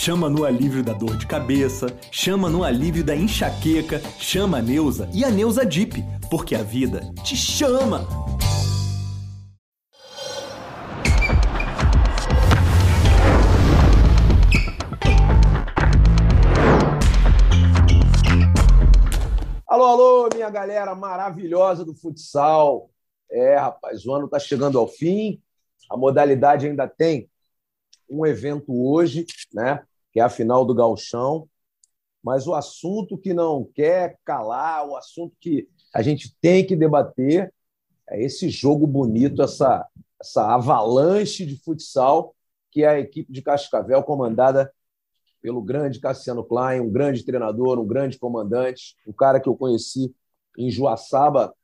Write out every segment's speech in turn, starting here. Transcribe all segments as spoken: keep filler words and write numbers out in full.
chama no alívio da dor de cabeça, chama no alívio da enxaqueca, chama a Neusa e a Neusa Deep, porque a vida te chama! Alô, alô, minha galera maravilhosa do futsal. É, rapaz, o ano está chegando ao fim, a modalidade ainda tem um evento hoje, né, que é a final do Gauchão, mas o assunto que não quer calar, o assunto que a gente tem que debater é esse jogo bonito, essa, essa avalanche de futsal que é a equipe de Cascavel, comandada pelo grande Cassiano Klein, um grande treinador, um grande comandante, um cara que eu conheci em Joaçaba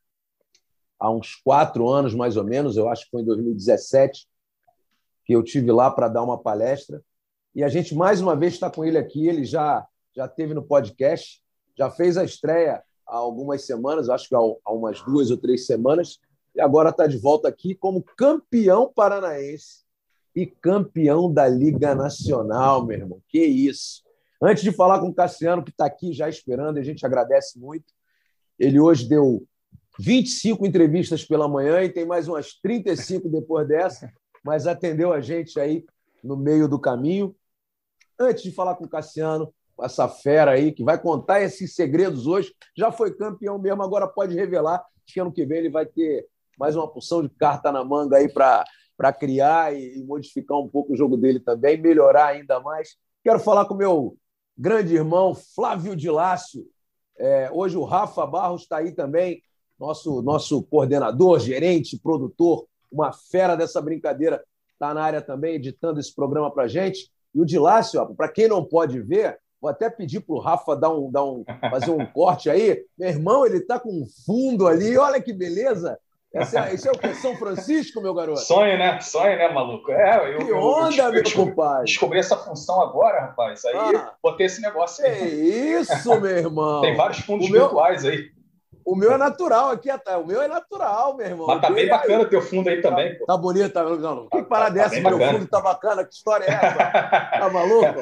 há uns quatro anos, mais ou menos, eu acho que foi em dois mil e dezessete, que eu tive lá para dar uma palestra. E a gente, mais uma vez, está com ele aqui. Ele já, já esteve no podcast, já fez a estreia há algumas semanas, acho que há, há umas duas ou três semanas, e agora está de volta aqui como campeão paranaense e campeão da Liga Nacional, meu irmão. Que isso! Antes de falar com o Cassiano, que está aqui já esperando, a gente agradece muito. Ele hoje deu vinte e cinco entrevistas pela manhã e tem mais umas trinta e cinco depois dessa, mas atendeu a gente aí no meio do caminho. Antes de falar com o Cassiano, essa fera aí, que vai contar esses segredos hoje, já foi campeão mesmo, agora pode revelar que ano que vem ele vai ter mais uma porção de carta na manga aí para para criar e modificar um pouco o jogo dele também, melhorar ainda mais. Quero falar com o meu grande irmão, Flávio de Lácio. É, hoje o Rafa Barros está aí também, nosso, nosso coordenador, gerente, produtor, uma fera dessa brincadeira, está na área também, editando esse programa para a gente. E o de Lácio, para quem não pode ver, vou até pedir para o Rafa dar um, dar um, fazer um corte aí. Meu irmão, ele está com um fundo ali, olha que beleza! Esse é, esse é o que? São Francisco, meu garoto? Sonho, né? Sonho, né, maluco? É, eu, que onda, eu, eu, meu eu compadre? Descobri essa função agora, rapaz. Aí ah, botei esse negócio aí. É isso, meu irmão. Tem vários fundos o meu, virtuais aí. O meu é natural aqui atrás. O meu é natural, meu irmão. Mas tá bem bacana o teu fundo aí também, pô. Tá bonito, tá? Não, que parada tá, é essa? Meu fundo tá bacana. Que história é essa? Tá maluco?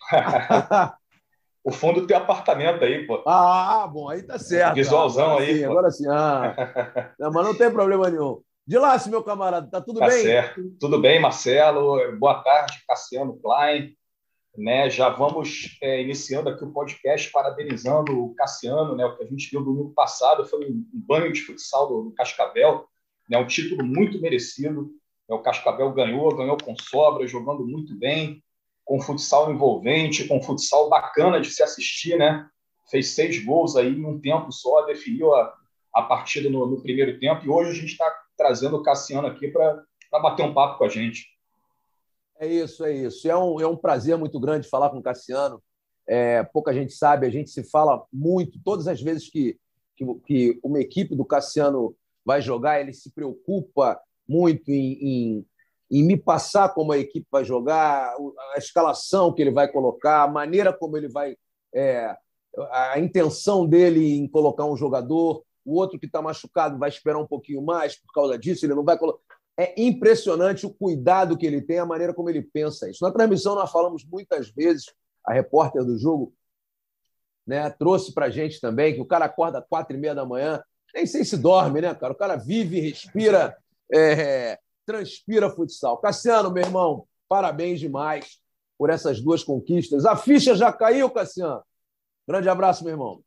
O fundo do teu apartamento aí, pô. Ah, bom, aí tá certo. Visualzão agora aí. Sim, agora sim. Ah. Não, mas não tem problema nenhum. De Lácio, meu camarada, tá tudo tá bem? Tá certo. Tudo bem, Marcelo. Boa tarde, Cassiano Klein. Né, já vamos é, iniciando aqui o podcast parabenizando o Cassiano, né, o que a gente viu domingo passado foi um banho de futsal do, do Cascavel, né, um título muito merecido. É, o Cascavel ganhou, ganhou com sobra, jogando muito bem, com futsal envolvente, com futsal bacana de se assistir, né? Fez seis gols aí em um tempo só, definiu a, a partida no, no primeiro tempo, e hoje a gente está trazendo o Cassiano aqui para bater um papo com a gente. É isso, é isso. É um, é um prazer muito grande falar com o Cassiano. É, pouca gente sabe, a gente se fala muito. Todas as vezes que, que, que uma equipe do Cassiano vai jogar, ele se preocupa muito em, em, em me passar como a equipe vai jogar, a escalação que ele vai colocar, a maneira como ele vai... É, a intenção dele em colocar um jogador, o outro que está machucado vai esperar um pouquinho mais por causa disso, ele não vai colocar... É impressionante o cuidado que ele tem, a maneira como ele pensa isso. Na transmissão, nós falamos muitas vezes, a repórter do jogo, né, trouxe para a gente também que o cara acorda às quatro e meia da manhã, nem sei se dorme, né, cara? O cara vive, respira, é, transpira futsal. Cassiano, meu irmão, parabéns demais por essas duas conquistas. A ficha já caiu, Cassiano. Grande abraço, meu irmão.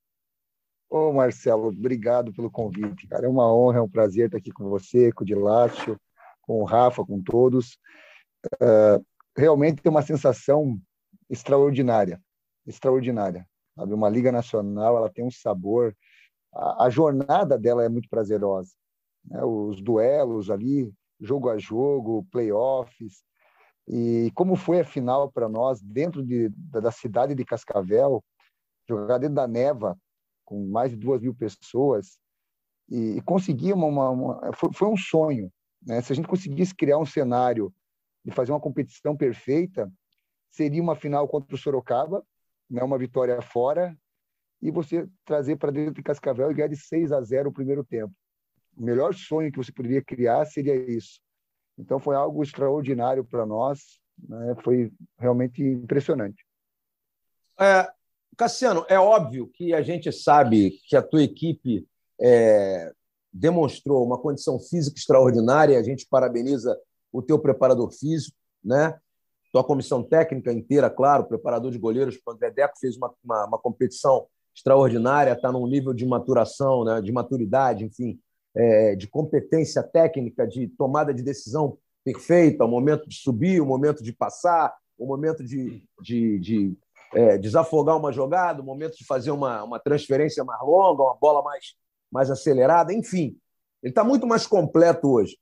Ô, Marcelo, obrigado pelo convite, cara. É uma honra, é um prazer estar aqui com você, com o de Lácio, com o Rafa, com todos. Uh, realmente tem uma sensação extraordinária, extraordinária. Sabe? Uma Liga Nacional, ela tem um sabor, a, a jornada dela é muito prazerosa, né? Os duelos ali, jogo a jogo, playoffs, e como foi a final para nós, dentro de, da cidade de Cascavel, jogar dentro da neva, com mais de duas mil pessoas, e, e conseguir uma... uma, uma foi, foi um sonho, né? Se a gente conseguisse criar um cenário de fazer uma competição perfeita, seria uma final contra o Sorocaba, né? Uma vitória fora, e você trazer para dentro de Cascavel e ganhar de seis a zero o primeiro tempo. O melhor sonho que você poderia criar seria isso. Então, foi algo extraordinário para nós, né? Foi realmente impressionante. É, Cassiano, é óbvio que a gente sabe que a tua equipe é, demonstrou uma condição física extraordinária. A gente parabeniza o teu preparador físico, né? Tua comissão técnica inteira, claro, preparador de goleiros, o André Deco fez uma, uma, uma competição extraordinária, está num nível de maturação, né? De maturidade, enfim, é, de competência técnica, de tomada de decisão perfeita, o momento de subir, o momento de passar, o momento de, de, de é, desafogar uma jogada, o momento de fazer uma, uma transferência mais longa, uma bola mais, mais acelerada, enfim. Ele está muito mais completo hoje.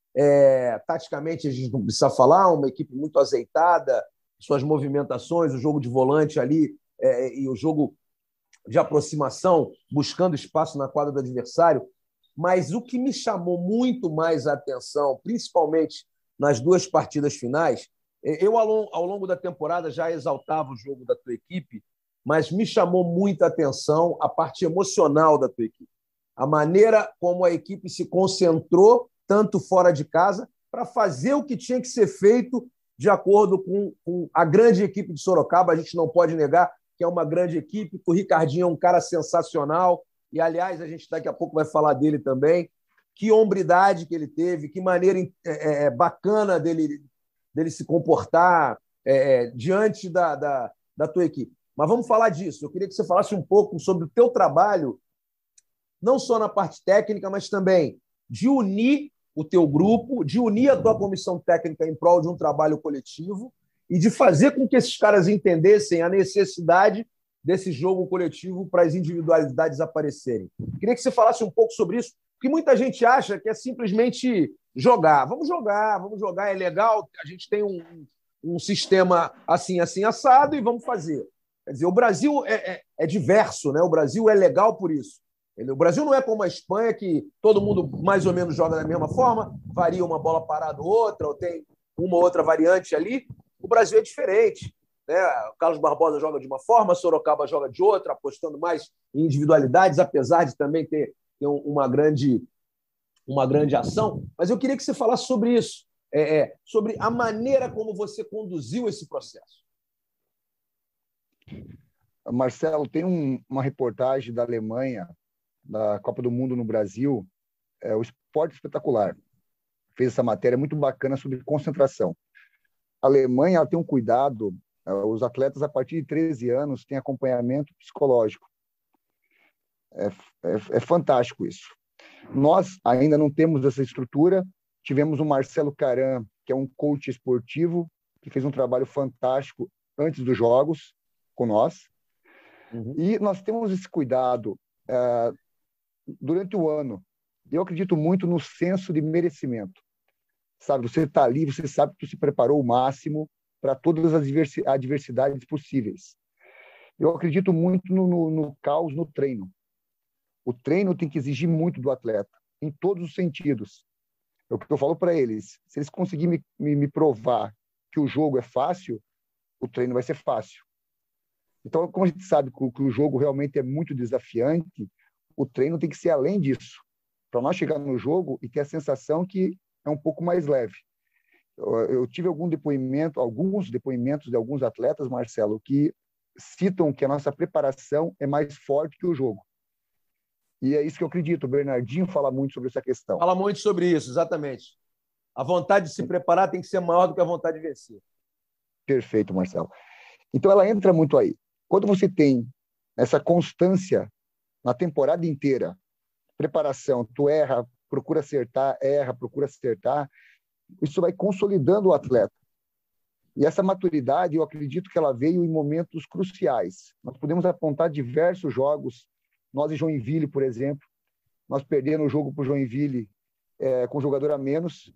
É, taticamente, a gente não precisa falar, uma equipe muito azeitada, suas movimentações, o jogo de volante ali é, e o jogo de aproximação, buscando espaço na quadra do adversário. Mas o que me chamou muito mais a atenção, principalmente nas duas partidas finais, eu, ao longo da temporada, já exaltava o jogo da tua equipe, mas me chamou muita atenção a parte emocional da tua equipe. A maneira como a equipe se concentrou tanto fora de casa, para fazer o que tinha que ser feito de acordo com, com a grande equipe de Sorocaba. A gente não pode negar que é uma grande equipe, que o Ricardinho é um cara sensacional, e, aliás, a gente daqui a pouco vai falar dele também. Que hombridade que ele teve, que maneira é, é, bacana dele, dele se comportar é, diante da, da, da tua equipe. Mas vamos falar disso. Eu queria que você falasse um pouco sobre o teu trabalho, não só na parte técnica, mas também de unir o teu grupo, de unir a tua comissão técnica em prol de um trabalho coletivo e de fazer com que esses caras entendessem a necessidade desse jogo coletivo para as individualidades aparecerem. Queria que você falasse um pouco sobre isso, porque muita gente acha que é simplesmente jogar. Vamos jogar, vamos jogar, é legal, a gente tem um, um sistema assim, assim, assado, e vamos fazer. Quer dizer, o Brasil é, é, é diverso, né? O Brasil é legal por isso. O Brasil não é como a Espanha, que todo mundo mais ou menos joga da mesma forma, varia uma bola parada ou outra, ou tem uma ou outra variante ali. O Brasil é diferente, né? O Carlos Barbosa joga de uma forma, Sorocaba joga de outra, apostando mais em individualidades, apesar de também ter, ter uma, grande, uma grande ação. Mas eu queria que você falasse sobre isso, é, é, sobre a maneira como você conduziu esse processo. Marcelo, tem um, uma reportagem da Alemanha, da Copa do Mundo no Brasil, é o Esporte Espetacular. Fez essa matéria muito bacana sobre concentração. A Alemanha ela tem um cuidado, os atletas a partir de treze anos têm acompanhamento psicológico. É, é, é fantástico isso. Nós ainda não temos essa estrutura. Tivemos o Marcelo Caram, que é um coach esportivo, que fez um trabalho fantástico antes dos jogos com nós. Uhum. E nós temos esse cuidado é, durante o ano. Eu acredito muito no senso de merecimento. Sabe, você está ali, você sabe que você se preparou o máximo para todas as adversidades possíveis. Eu acredito muito no, no, no caos no treino. O treino tem que exigir muito do atleta, em todos os sentidos. É o que eu falo para eles. Se eles conseguirem me, me, me provar que o jogo é fácil, o treino vai ser fácil. Então, como a gente sabe que o, que o jogo realmente é muito desafiante, o treino tem que ser além disso, para nós chegar no jogo e ter a sensação que é um pouco mais leve. Eu, eu tive algum depoimento, alguns depoimentos de alguns atletas, Marcelo, que citam que a nossa preparação é mais forte que o jogo. E é isso que eu acredito. O Bernardinho fala muito sobre essa questão. Fala muito sobre isso, exatamente. A vontade de se preparar tem que ser maior do que a vontade de vencer. Perfeito, Marcelo. Então, ela entra muito aí. Quando você tem essa constância na temporada inteira, preparação, tu erra, procura acertar, erra, procura acertar, isso vai consolidando o atleta. E essa maturidade, eu acredito que ela veio em momentos cruciais. Nós podemos apontar diversos jogos. Nós em Joinville, por exemplo, nós perdemos o jogo para o Joinville é, com jogador a menos,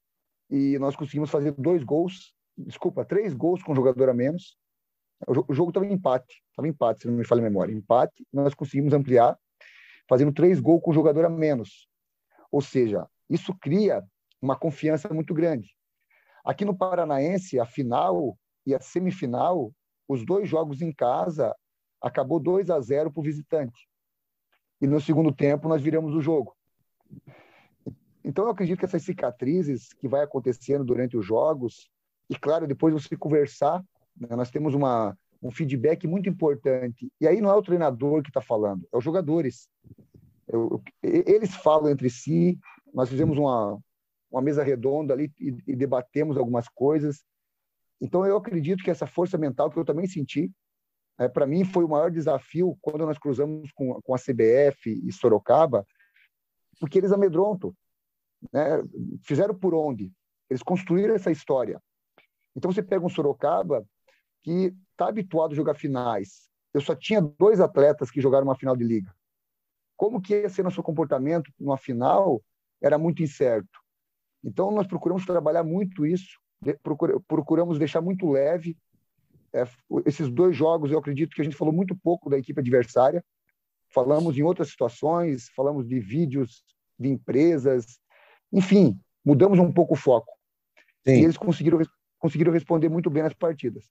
e nós conseguimos fazer dois gols, desculpa, três gols com jogador a menos. O jogo estava em empate, estava em empate, se não me falha a memória. Empate, nós conseguimos ampliar, fazendo três gols com jogador a menos. Ou seja, isso cria uma confiança muito grande. Aqui no Paranaense, a final e a semifinal, os dois jogos em casa, acabou dois a zero para o visitante. E no segundo tempo nós viramos o jogo. Então eu acredito que essas cicatrizes que vai acontecendo durante os jogos e, claro, depois você conversar, né? Nós temos uma, um feedback muito importante. E aí não é o treinador que está falando, é os jogadores. Eu, eu, eles falam entre si, nós fizemos uma, uma mesa redonda ali e, e debatemos algumas coisas. Então, eu acredito que essa força mental que eu também senti, é, para mim, foi o maior desafio quando nós cruzamos com, com a C B F e Sorocaba, porque eles amedrontam, né? Fizeram por onde? Eles construíram essa história. Então, você pega um Sorocaba que está habituado a jogar finais. Eu só tinha dois atletas que jogaram uma final de liga. Como que ia ser nosso comportamento numa final era muito incerto. Então, nós procuramos trabalhar muito isso, procuramos deixar muito leve. É, esses dois jogos, eu acredito que a gente falou muito pouco da equipe adversária. Falamos em outras situações, falamos de vídeos de empresas, enfim, mudamos um pouco o foco. Sim. E eles conseguiram, conseguiram responder muito bem nas partidas.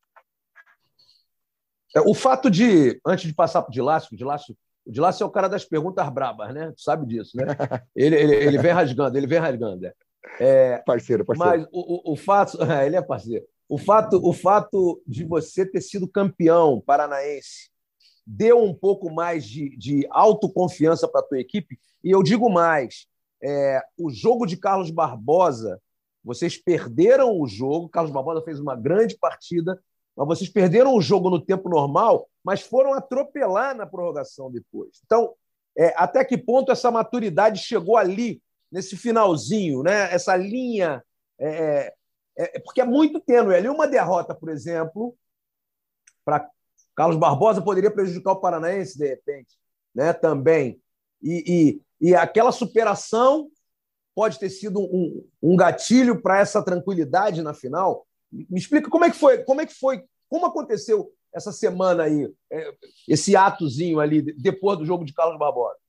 O fato de, antes de passar para o Dilácio, o Dilácio, o Dilácio é o cara das perguntas brabas, né? Tu sabe disso, né? Ele, ele, ele vem rasgando, ele vem rasgando. É. É, parceiro, parceiro. Mas o, o, o fato... Ele é parceiro. O fato, o fato de você ter sido campeão paranaense deu um pouco mais de, de autoconfiança para a tua equipe? E eu digo mais, é, o jogo de Carlos Barbosa, vocês perderam o jogo, Carlos Barbosa fez uma grande partida, mas vocês perderam o jogo no tempo normal, mas foram atropelar na prorrogação depois. Então, é, até que ponto essa maturidade chegou ali, nesse finalzinho, né? Essa linha... É, é, porque é muito tênue. Ali uma derrota, por exemplo, para Carlos Barbosa poderia prejudicar o Paranaense, de repente, né? Também. E, e, e aquela superação pode ter sido um, um gatilho para essa tranquilidade na final. Me explica como é que foi, como é que foi, como aconteceu essa semana aí, esse atozinho ali, depois do jogo de Carlos Barbosa.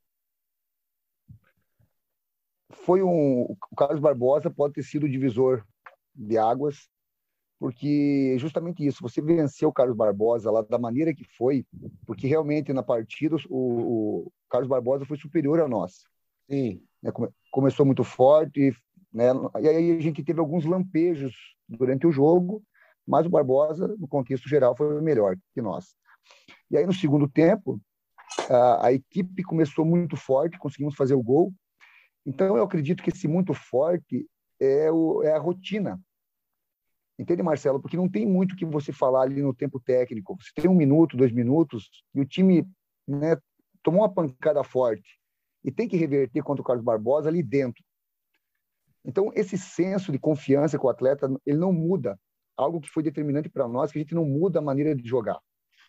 Foi um, o Carlos Barbosa pode ter sido o divisor de águas, porque justamente isso, você venceu o Carlos Barbosa lá da maneira que foi, porque realmente na partida o, o Carlos Barbosa foi superior a nós. Sim. Né, come, começou muito forte, né, e aí a gente teve alguns lampejos durante o jogo, mas o Barbosa, no contexto geral, foi melhor que nós. E aí no segundo tempo, a, a equipe começou muito forte, conseguimos fazer o gol. Então eu acredito que esse muito forte é, o, é a rotina. Entende, Marcelo? Porque não tem muito o que você falar ali no tempo técnico. Você tem um minuto, dois minutos, e o time, né, tomou uma pancada forte e tem que reverter contra o Carlos Barbosa ali dentro. Então, esse senso de confiança com o atleta, ele não muda. Algo que foi determinante para nós, que a gente não muda a maneira de jogar.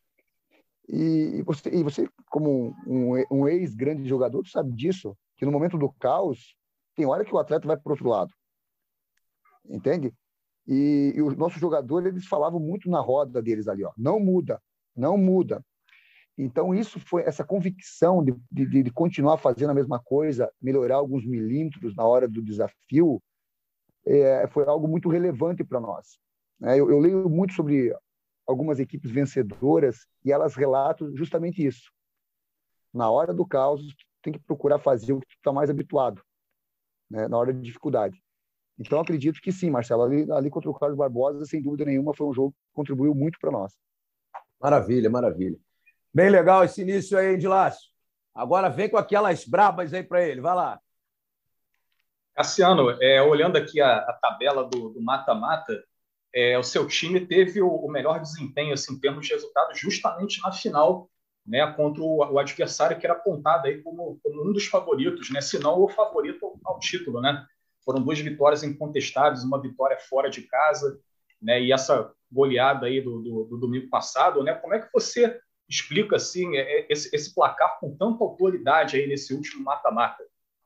E você, e você como um, um ex-grande jogador, sabe disso, que no momento do caos, tem hora que o atleta vai para o outro lado. Entende? E, e os nossos jogadores, eles falavam muito na roda deles ali, ó, não muda, não muda. Então, isso foi essa convicção de, de, de continuar fazendo a mesma coisa, melhorar alguns milímetros na hora do desafio, é, foi algo muito relevante para nós. É, eu, eu leio muito sobre algumas equipes vencedoras e elas relatam justamente isso. Na hora do caos, tu tem que procurar fazer o que tu está mais habituado, né, na hora de dificuldade. Então, acredito que sim, Marcelo. Ali, ali contra o Carlos Barbosa, sem dúvida nenhuma, foi um jogo que contribuiu muito para nós. Maravilha, maravilha. Bem legal esse início aí, Dilácio. Agora vem com aquelas brabas aí para ele. Vai lá. Cassiano, é, olhando aqui a, a tabela do mata-mata, é, o seu time teve o, o melhor desempenho assim, em termos de resultados justamente na final, né, contra o, o adversário que era apontado aí como, como um dos favoritos, né, se não o favorito ao, ao título, né? Foram duas vitórias incontestáveis, uma vitória fora de casa, né? E essa goleada aí do, do, do domingo passado, né? Como é que você explica assim, esse, esse placar com tanta autoridade aí nesse último mata-mata?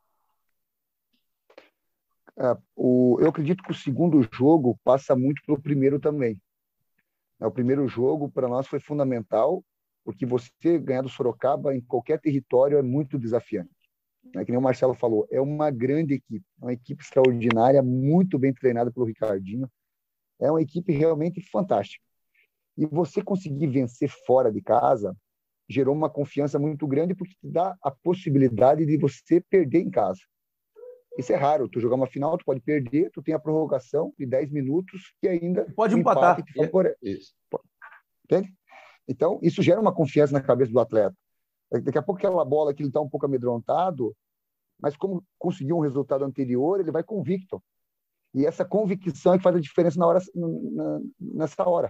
É, o, eu acredito que o segundo jogo passa muito pelo primeiro também. O primeiro jogo, para nós, foi fundamental, porque você ganhar do Sorocaba em qualquer território é muito desafiante. É que nem o Marcelo falou, é uma grande equipe, uma equipe extraordinária, muito bem treinada pelo Ricardinho, é uma equipe realmente fantástica. E você conseguir vencer fora de casa gerou uma confiança muito grande, porque te dá a possibilidade de você perder em casa. Isso é raro. Tu jogar uma final, tu pode perder, tu tem a prorrogação de dez minutos e ainda pode um empatar. Empate te favorece. Isso. Entende? Então, isso gera uma confiança na cabeça do atleta. Daqui a pouco aquela bola que ele está um pouco amedrontado, mas como conseguiu um resultado anterior, ele vai convicto. E essa convicção é que faz a diferença na hora, na, nessa hora.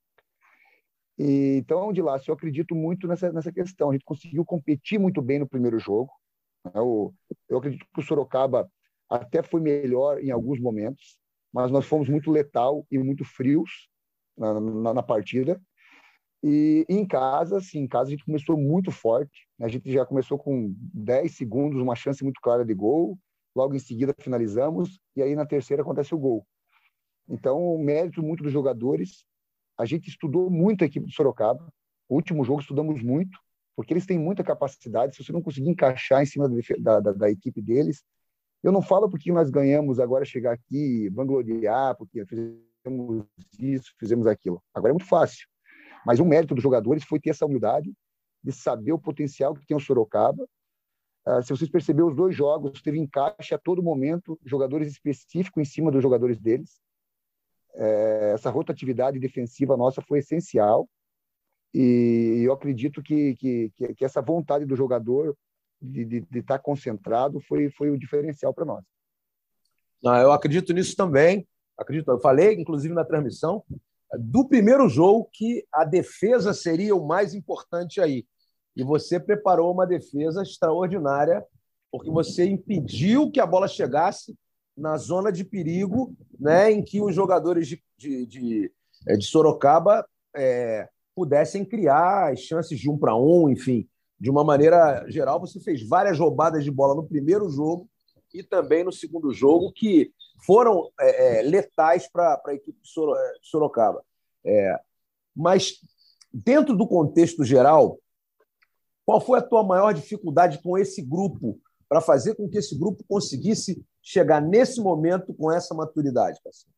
E, então, de lá, eu acredito muito nessa, nessa questão. A gente conseguiu competir muito bem no primeiro jogo. Né? O, eu acredito que o Sorocaba até foi melhor em alguns momentos, mas nós fomos muito letal e muito frios na, na, na partida. E em casa, sim, em casa a gente começou muito forte. A gente já começou com dez segundos, uma chance muito clara de gol. Logo em seguida finalizamos e aí na terceira acontece o gol. Então, o mérito muito dos jogadores. A gente estudou muito a equipe do Sorocaba. O último jogo estudamos muito, porque eles têm muita capacidade. Se você não conseguir encaixar em cima da, da, da equipe deles, eu não falo porque nós ganhamos agora chegar aqui, vangloriar, porque fizemos isso, fizemos aquilo. Agora é muito fácil. Mas o mérito dos jogadores foi ter essa humildade de saber o potencial que tem o Sorocaba. Uh, se vocês perceberam, os dois jogos teve encaixe a todo momento, jogadores específicos em cima dos jogadores deles. Uh, essa rotatividade defensiva nossa foi essencial. E eu acredito que, que, que essa vontade do jogador de, de, de estar concentrado foi, foi o diferencial para nós. Não, eu acredito nisso também. Acredito, eu falei, inclusive, na transmissão, do primeiro jogo que a defesa seria o mais importante aí. E você preparou uma defesa extraordinária, porque você impediu que a bola chegasse na zona de perigo, né, em que os jogadores de, de, de, de Sorocaba é, pudessem criar as chances de um para um, enfim. De uma maneira geral, você fez várias roubadas de bola no primeiro jogo e também no segundo jogo, que foram é, é, letais para a equipe de Sorocaba. É, mas, dentro do contexto geral, qual foi a tua maior dificuldade com esse grupo para fazer com que esse grupo conseguisse chegar nesse momento com essa maturidade, Cassio?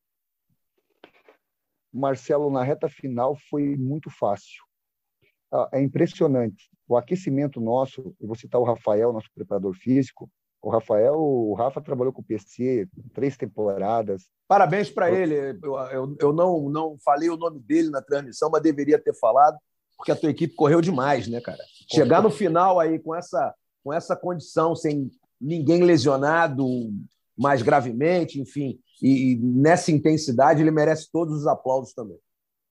Marcelo, na reta final foi muito fácil. É impressionante. O aquecimento nosso, eu vou citar o Rafael, nosso preparador físico. O Rafael, o Rafa trabalhou com o P C três temporadas. Parabéns para ele. Eu, eu, eu não, não falei o nome dele na transmissão, mas deveria ter falado, porque a tua equipe correu demais, né, cara? Chegar no final aí com essa, com essa condição, sem ninguém lesionado mais gravemente, enfim, e, e nessa intensidade, ele merece todos os aplausos também.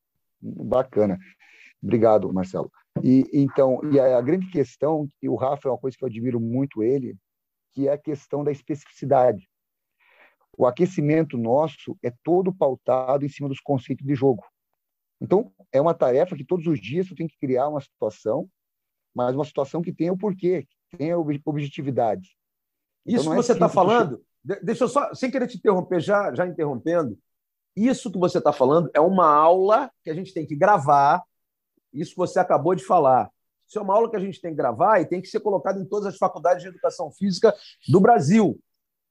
Bacana. Obrigado, Marcelo. E, então, e a, a grande questão, e o Rafa é uma coisa que eu admiro muito ele, que é a questão da especificidade. O aquecimento nosso é todo pautado em cima dos conceitos de jogo. Então, é uma tarefa que todos os dias tu tem que criar uma situação, mas uma situação que tenha o porquê, que tenha objetividade. Isso então, que é você está falando, che... deixa eu só, sem querer te interromper, já, já interrompendo, isso que você está falando é uma aula que a gente tem que gravar, isso que você acabou de falar. Isso é uma aula que a gente tem que gravar e tem que ser colocado em todas as faculdades de educação física do Brasil.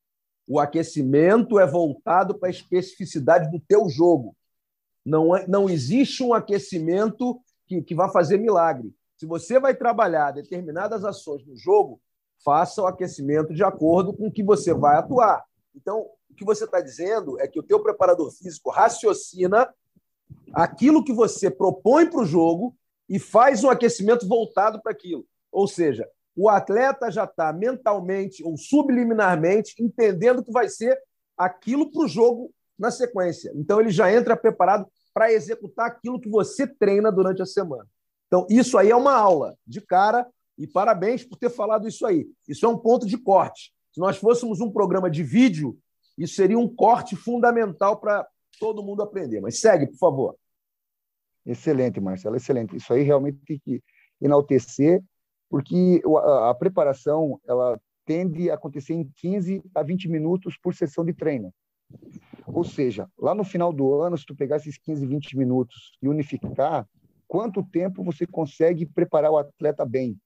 O aquecimento é voltado para a especificidade do teu jogo. Não, é, não existe um aquecimento que, que vai fazer milagre. Se você vai trabalhar determinadas ações no jogo, faça o aquecimento de acordo com o que você vai atuar. Então, o que você está dizendo é que o teu preparador físico raciocina aquilo que você propõe para o jogo e faz um aquecimento voltado para aquilo. Ou seja, o atleta já está mentalmente ou subliminarmente entendendo que vai ser aquilo para o jogo na sequência. Então, ele já entra preparado para executar aquilo que você treina durante a semana. Então, isso aí é uma aula de cara e parabéns por ter falado isso aí. Isso é um ponto de corte. Se nós fôssemos um programa de vídeo, isso seria um corte fundamental para todo mundo aprender. Mas segue, por favor. Excelente, Marcelo, excelente. Isso aí realmente tem que enaltecer, porque a, a preparação ela tende a acontecer em quinze a vinte minutos por sessão de treino. Ou seja, lá no final do ano, se tu pegar esses quinze, vinte minutos e unificar, quanto tempo você consegue preparar o atleta bem?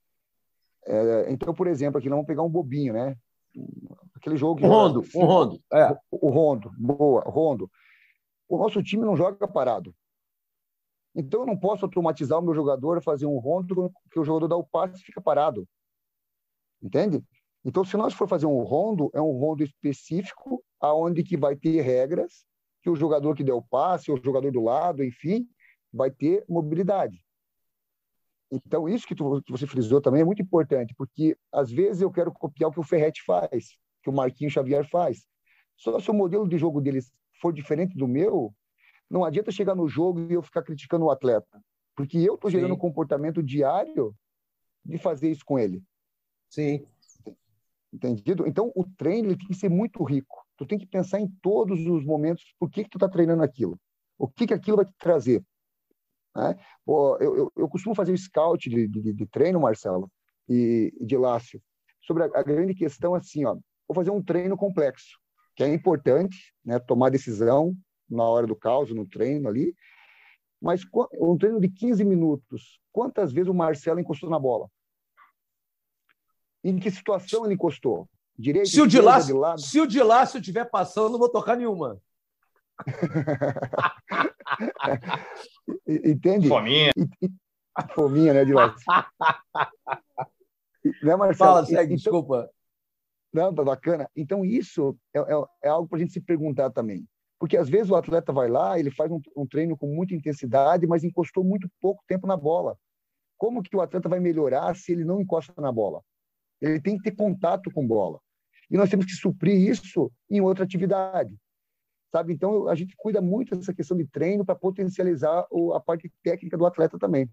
É, então, por exemplo, aqui nós vamos pegar um bobinho, né? Aquele jogo que um rondo, assim, um rondo, é. O, o rondo, boa, rondo. O nosso time não joga parado. Então, eu não posso automatizar o meu jogador, fazer um rondo, que o jogador dá o passe e fica parado. Entende? Então, se nós for fazer um rondo, é um rondo específico, aonde que vai ter regras, que o jogador que deu o passe, o jogador do lado, enfim, vai ter mobilidade. Então, isso que, tu, que você frisou também é muito importante, porque às vezes eu quero copiar o que o Ferretti faz, que o Marquinhos Xavier faz. Só se o modelo de jogo deles for diferente do meu, não adianta chegar no jogo e eu ficar criticando o atleta, porque eu estou gerando um comportamento diário de fazer isso com ele. Sim. Entendido? Então, o treino ele tem que ser muito rico. Tu tem que pensar em todos os momentos por que, que tu está treinando aquilo. O que, que aquilo vai te trazer. Né? Pô, eu, eu, eu costumo fazer o scout de, de, de treino, Marcelo, e, e de Lácio, sobre a, a grande questão assim, ó, vou fazer um treino complexo, que é importante, né, tomar decisão na hora do caos, no treino ali, mas um treino de quinze minutos, quantas vezes o Marcelo encostou na bola? Em que situação ele encostou? Direito, se o de esquerda, de Lácio, lado? se o de Lácio estiver passando, não vou tocar nenhuma. Entende? Fominha. E, e, fominha, né, de Lácio? Né, Marcelo? Fala, segue, então, desculpa. Não, tá bacana. Então, isso é, é, é algo para a gente se perguntar também. Porque, às vezes, o atleta vai lá, ele faz um, um treino com muita intensidade, mas encostou muito pouco tempo na bola. Como que o atleta vai melhorar se ele não encosta na bola? Ele tem que ter contato com bola. E nós temos que suprir isso em outra atividade. Sabe? Então, a gente cuida muito dessa questão de treino para potencializar o, a parte técnica do atleta também.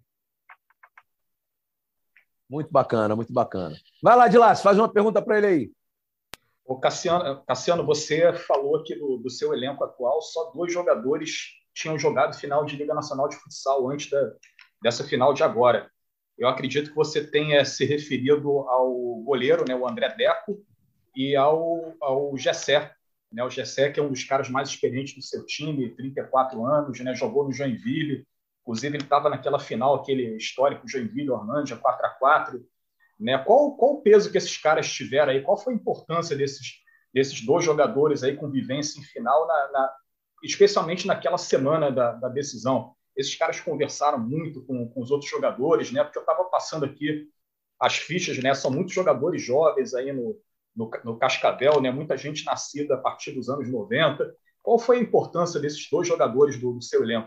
Muito bacana, muito bacana. Vai lá, Dilas, faz uma pergunta para ele aí. Ô, Cassiano, Cassiano, você falou aqui do, do seu elenco atual, só dois jogadores tinham jogado final de Liga Nacional de Futsal antes da, dessa final de agora. Eu acredito que você tenha se referido ao goleiro, né, o André Deco, e ao, ao Gessé. Né, o Gessé, que é um dos caras mais experientes do seu time, trinta e quatro anos, né, jogou no Joinville. Inclusive, ele estava naquela final, aquele histórico Joinville-Orlândia, quatro a quatro. Né? Qual, qual o peso que esses caras tiveram aí? Qual foi a importância desses, desses dois jogadores aí com vivência em final, na, na, especialmente naquela semana da, da decisão? Esses caras conversaram muito com, com os outros jogadores, né? Porque eu estava passando aqui as fichas, né? São muitos jogadores jovens aí no, no, no Cascavel, né? Muita gente nascida a partir dos anos noventa. Qual foi a importância desses dois jogadores do, do seu elenco?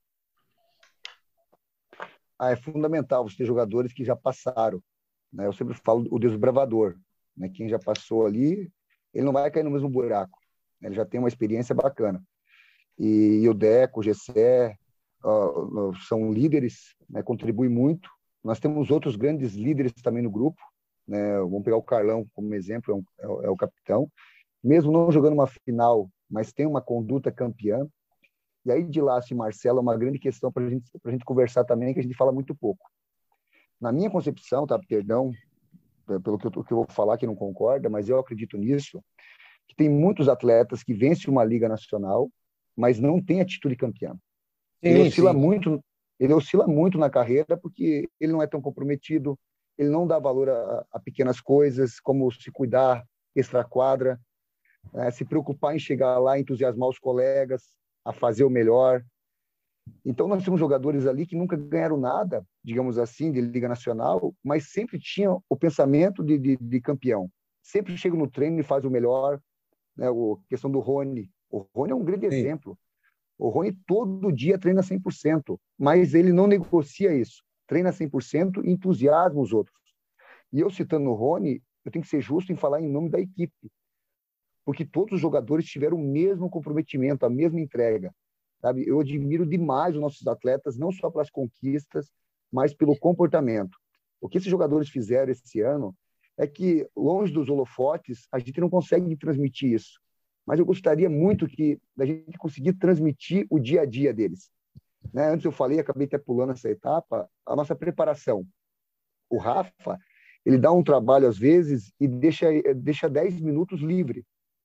Ah, é fundamental você ter jogadores que já passaram. Né? Eu sempre falo o desbravador. Né? Quem já passou ali, ele não vai cair no mesmo buraco. Né? Ele já tem uma experiência bacana. E, e o Deco, o Gessé, uh, são líderes, né? Contribuem muito. Nós temos outros grandes líderes também no grupo. Né? Vamos pegar o Carlão como exemplo, é, um, é, o, é o capitão. Mesmo não jogando uma final, mas tem uma conduta campeã. E aí, de Lácio e Marcelo, é uma grande questão para gente, a gente conversar também, que a gente fala muito pouco. Na minha concepção, tá, perdão pelo que eu, que eu vou falar que não concorda, mas eu acredito nisso, que tem muitos atletas que vencem uma liga nacional, mas não tem atitude campeã. Sim, ele oscila sim. muito, ele oscila muito na carreira porque ele não é tão comprometido, ele não dá valor a, a pequenas coisas, como se cuidar extra-quadra, né, se preocupar em chegar lá, entusiasmar os colegas, a fazer o melhor. Então, nós temos jogadores ali que nunca ganharam nada, digamos assim, de Liga Nacional, mas sempre tinham o pensamento de, de, de campeão. Sempre chegam no treino e fazem o melhor. Né? A questão do Rony. O Rony é um grande Sim. exemplo. O Rony todo dia treina cem por cento, mas ele não negocia isso. Treina cem por cento e entusiasma os outros. E eu citando o Rony, eu tenho que ser justo em falar em nome da equipe, porque todos os jogadores tiveram o mesmo comprometimento, a mesma entrega. Sabe? Eu admiro demais os nossos atletas, não só pelas conquistas, mas pelo comportamento. O que esses jogadores fizeram esse ano é que, longe dos holofotes, a gente não consegue transmitir isso. Mas eu gostaria muito que a gente conseguir transmitir o dia a dia deles. Né? Antes eu falei, acabei até pulando essa etapa, a nossa preparação. O Rafa, ele dá um trabalho às vezes e deixa, deixa dez minutos livre.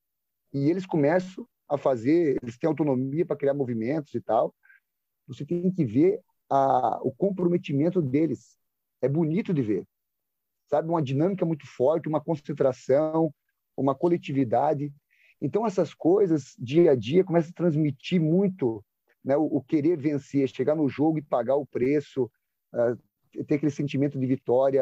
E eles começam a fazer, eles têm autonomia para criar movimentos e tal. Você tem que ver a, o comprometimento deles. É bonito de ver. Sabe? Uma dinâmica muito forte, uma concentração, uma coletividade. Então, essas coisas, dia a dia, começam a transmitir muito, né, o, o querer vencer, chegar no jogo e pagar o preço, uh, ter aquele sentimento de vitória.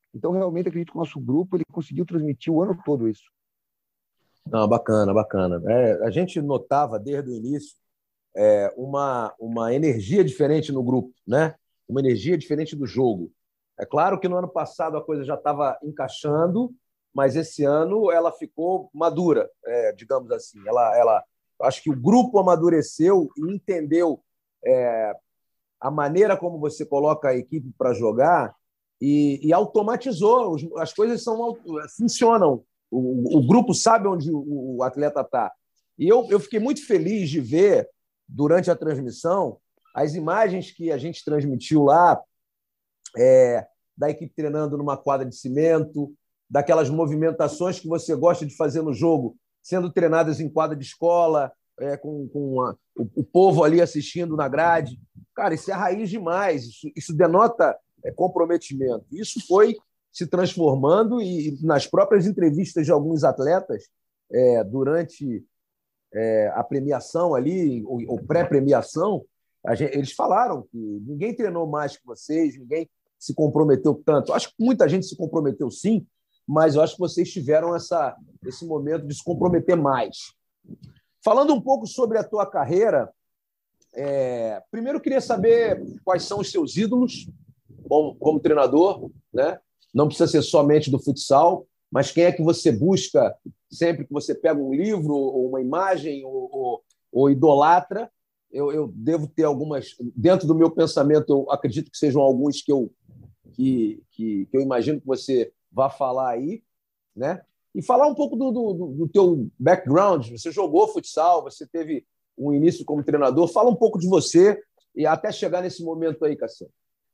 Então, realmente, acredito que o nosso grupo ele conseguiu transmitir o ano todo isso. Não, bacana, bacana. É, a gente notava desde o início é, uma, uma energia diferente no grupo, né? Uma energia diferente do jogo. É claro que no ano passado a coisa já estava encaixando, mas esse ano ela ficou madura, é, digamos assim. Ela, ela, acho que o grupo amadureceu e entendeu é, a maneira como você coloca a equipe para jogar e, e automatizou. As coisas são, funcionam. O, o grupo sabe onde o, o atleta está. E eu, eu fiquei muito feliz de ver, durante a transmissão, as imagens que a gente transmitiu lá, é, da equipe treinando numa quadra de cimento, daquelas movimentações que você gosta de fazer no jogo, sendo treinadas em quadra de escola, é, com, com a, o, o povo ali assistindo na grade. Cara, isso é raiz demais, isso, isso denota é, comprometimento. Isso foi se transformando e, nas próprias entrevistas de alguns atletas, é, durante é, a premiação ali, ou, ou pré-premiação, gente, eles falaram que ninguém treinou mais que vocês, ninguém se comprometeu tanto. Acho que muita gente se comprometeu sim, mas eu acho que vocês tiveram essa, esse momento de se comprometer mais. Falando um pouco sobre a tua carreira, é, primeiro eu queria saber quais são os seus ídolos como, como treinador, né? Não precisa ser somente do futsal, mas quem é que você busca sempre que você pega um livro, ou uma imagem, ou, ou, ou idolatra. Eu, eu devo ter algumas... Dentro do meu pensamento, eu acredito que sejam alguns que eu, que, que, que eu imagino que você vá falar aí, né? E falar um pouco do, do, do teu background. Você jogou futsal, você teve um início como treinador. Fala um pouco de você e até chegar nesse momento aí, Cassiano.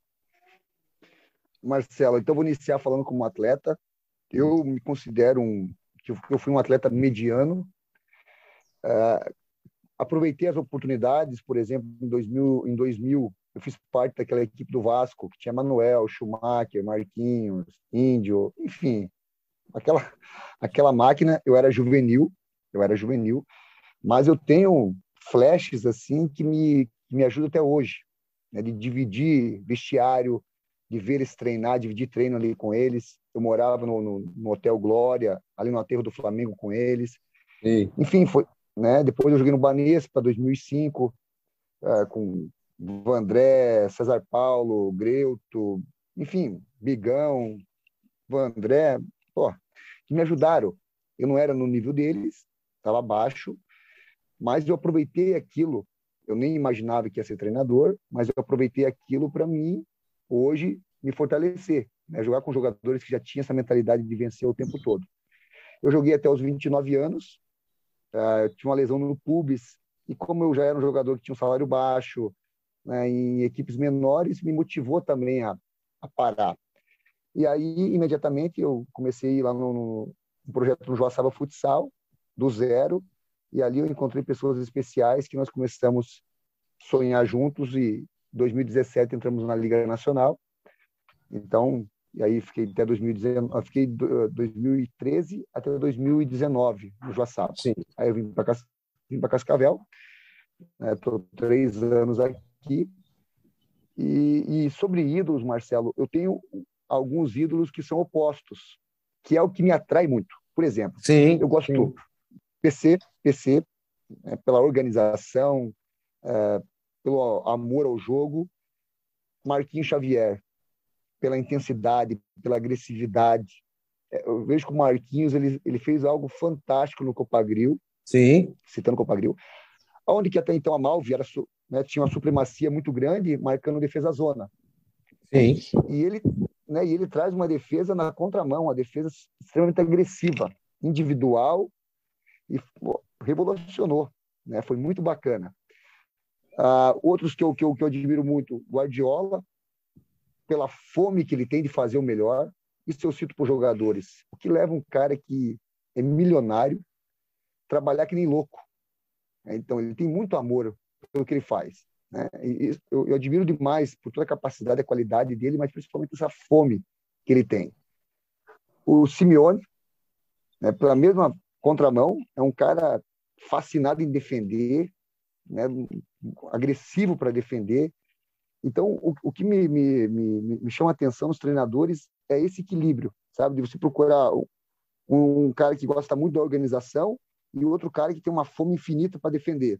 Marcelo, então vou iniciar falando como atleta. Eu me considero um... que eu fui um atleta mediano. Uh, aproveitei as oportunidades, por exemplo, em dois mil, em dois mil eu fiz parte daquela equipe do Vasco, que tinha Manuel, Schumacher, Marquinhos, Índio, enfim, aquela, aquela máquina. Eu era juvenil, eu era juvenil, mas eu tenho flashes assim que me, que me ajudam até hoje, né, de dividir vestiário, de ver eles treinar, dividir treino ali com eles. Eu morava no, no, no Hotel Glória, ali no aterro do Flamengo com eles. Sim. Enfim, foi... Né? Depois eu joguei no Banespa dois mil e cinco, é, com Vandré, César Paulo, Greuto, enfim, Bigão, Vandré, pô, que me ajudaram. Eu não era no nível deles, estava abaixo, mas eu aproveitei aquilo. Eu nem imaginava que ia ser treinador, mas eu aproveitei aquilo para mim, hoje, me fortalecer, né? Jogar com jogadores que já tinham essa mentalidade de vencer o tempo todo. Eu joguei até os vinte e nove anos. Uh, eu tinha uma lesão no pubis, e como eu já era um jogador que tinha um salário baixo, né, em equipes menores, me motivou também a, a parar. E aí, imediatamente, eu comecei a ir lá no, no, no projeto do Joaçaba Futsal, do zero, e ali eu encontrei pessoas especiais que nós começamos a sonhar juntos, e em dois mil e dezessete entramos na Liga Nacional. Então, e aí fiquei até dois mil e dezenove, fiquei dois mil e treze até dois mil e dezenove no Joaçaba. Sim. Aí eu vim para Cas, vim para Cascavel, estou né, três anos aqui. E, e sobre ídolos, Marcelo, eu tenho alguns ídolos que são opostos, que é o que me atrai muito. Por exemplo, sim, eu gosto do P C, P C, né, pela organização, é, pelo amor ao jogo. Marquinhos Xavier, pela intensidade, pela agressividade. Eu vejo que o Marquinhos ele, ele fez algo fantástico no Copagril, sim, citando o Copagril, onde que até então a Malvi era, né, tinha uma supremacia muito grande, marcando defesa zona. Sim. E ele, né, e ele traz uma defesa na contramão, uma defesa extremamente agressiva, individual, e pô, revolucionou, né? Foi muito bacana. Uh, outros que eu, que, eu, que eu admiro muito, Guardiola, pela fome que ele tem de fazer o melhor. Isso eu cito para os jogadores. O que leva um cara que é milionário trabalhar que nem louco. Então, ele tem muito amor pelo que ele faz, né? E eu, eu admiro demais por toda a capacidade, a qualidade dele, mas principalmente essa fome que ele tem. O Simeone, né, pela mesma contramão, é um cara fascinado em defender, né, agressivo para defender. Então, o, o que me, me, me, me chama a atenção nos treinadores é esse equilíbrio, sabe? De você procurar um, um cara que gosta muito da organização e outro cara que tem uma fome infinita para defender.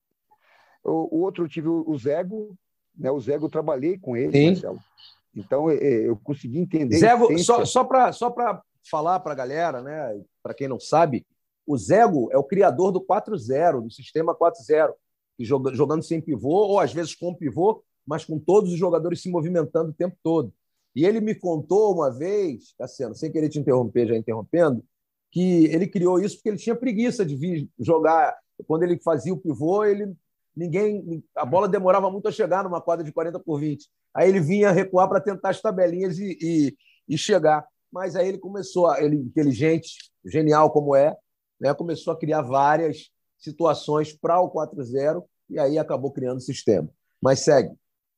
O, o outro, eu tive o, o Zego, né? O Zego eu trabalhei com ele, Sim. Marcelo. Então, eu consegui entender. Zego, só, só para só para falar para a galera, né? Para quem não sabe, o Zego é o criador do quatro zero, do sistema quatro zero, que joga, jogando sem pivô, ou às vezes com pivô, mas com todos os jogadores se movimentando o tempo todo. E ele me contou uma vez, Cassiano, sem querer te interromper, já interrompendo, que ele criou isso porque ele tinha preguiça de vir jogar. Quando ele fazia o pivô, ele, ninguém, a bola demorava muito a chegar numa quadra de quarenta por vinte. Aí ele vinha recuar para tentar as tabelinhas e, e, e chegar. Mas aí ele começou, ele inteligente, genial como é, né, começou a criar várias situações para o quatro zero e aí acabou criando o sistema. Mas segue.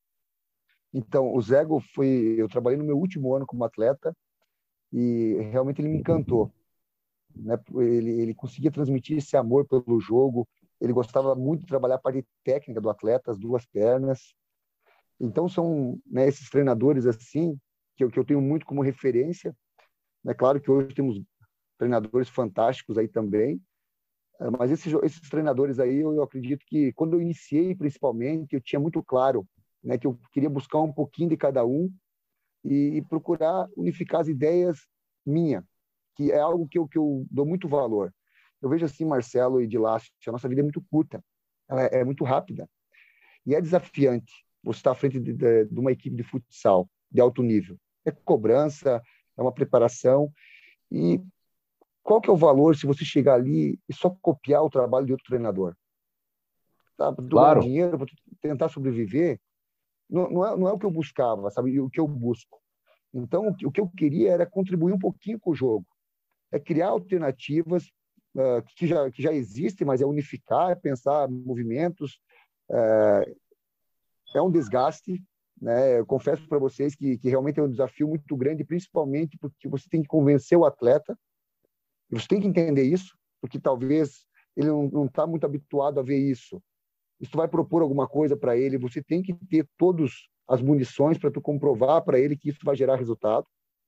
Então, o Zego foi... Eu trabalhei no meu último ano como atleta e realmente ele me encantou, né? Ele, ele conseguia transmitir esse amor pelo jogo, ele gostava muito de trabalhar a parte técnica do atleta, as duas pernas. Então, são, né, esses treinadores assim que eu, que eu tenho muito como referência. É claro que hoje temos treinadores fantásticos aí também, mas esses, esses treinadores aí, eu, eu acredito que quando eu iniciei, principalmente, eu tinha muito claro, né, que eu queria buscar um pouquinho de cada um e, e procurar unificar as ideias minha, que é algo que eu, que eu dou muito valor. Eu vejo assim, Marcelo e Dilácio, a nossa vida é muito curta, ela é, é muito rápida e é desafiante você estar à frente de, de, de uma equipe de futsal de alto nível. É cobrança, é uma preparação e qual que é o valor se você chegar ali e só copiar o trabalho de outro treinador? Tá? Para Claro. ganhar dinheiro, para tentar sobreviver, não, não, é, não é o que eu buscava, sabe? O que eu busco. Então, o que, o que eu queria era contribuir um pouquinho com o jogo. É criar alternativas uh, que, já, que já existem, mas é unificar, é pensar movimentos. Uh, é um desgaste, né? Eu confesso para vocês que, que realmente é um desafio muito grande, principalmente porque você tem que convencer o atleta. Você tem que entender isso, porque talvez ele não está muito habituado a ver isso. Isso vai propor alguma coisa para ele, você tem que ter todas as munições para tu comprovar para ele que isso vai gerar resultado.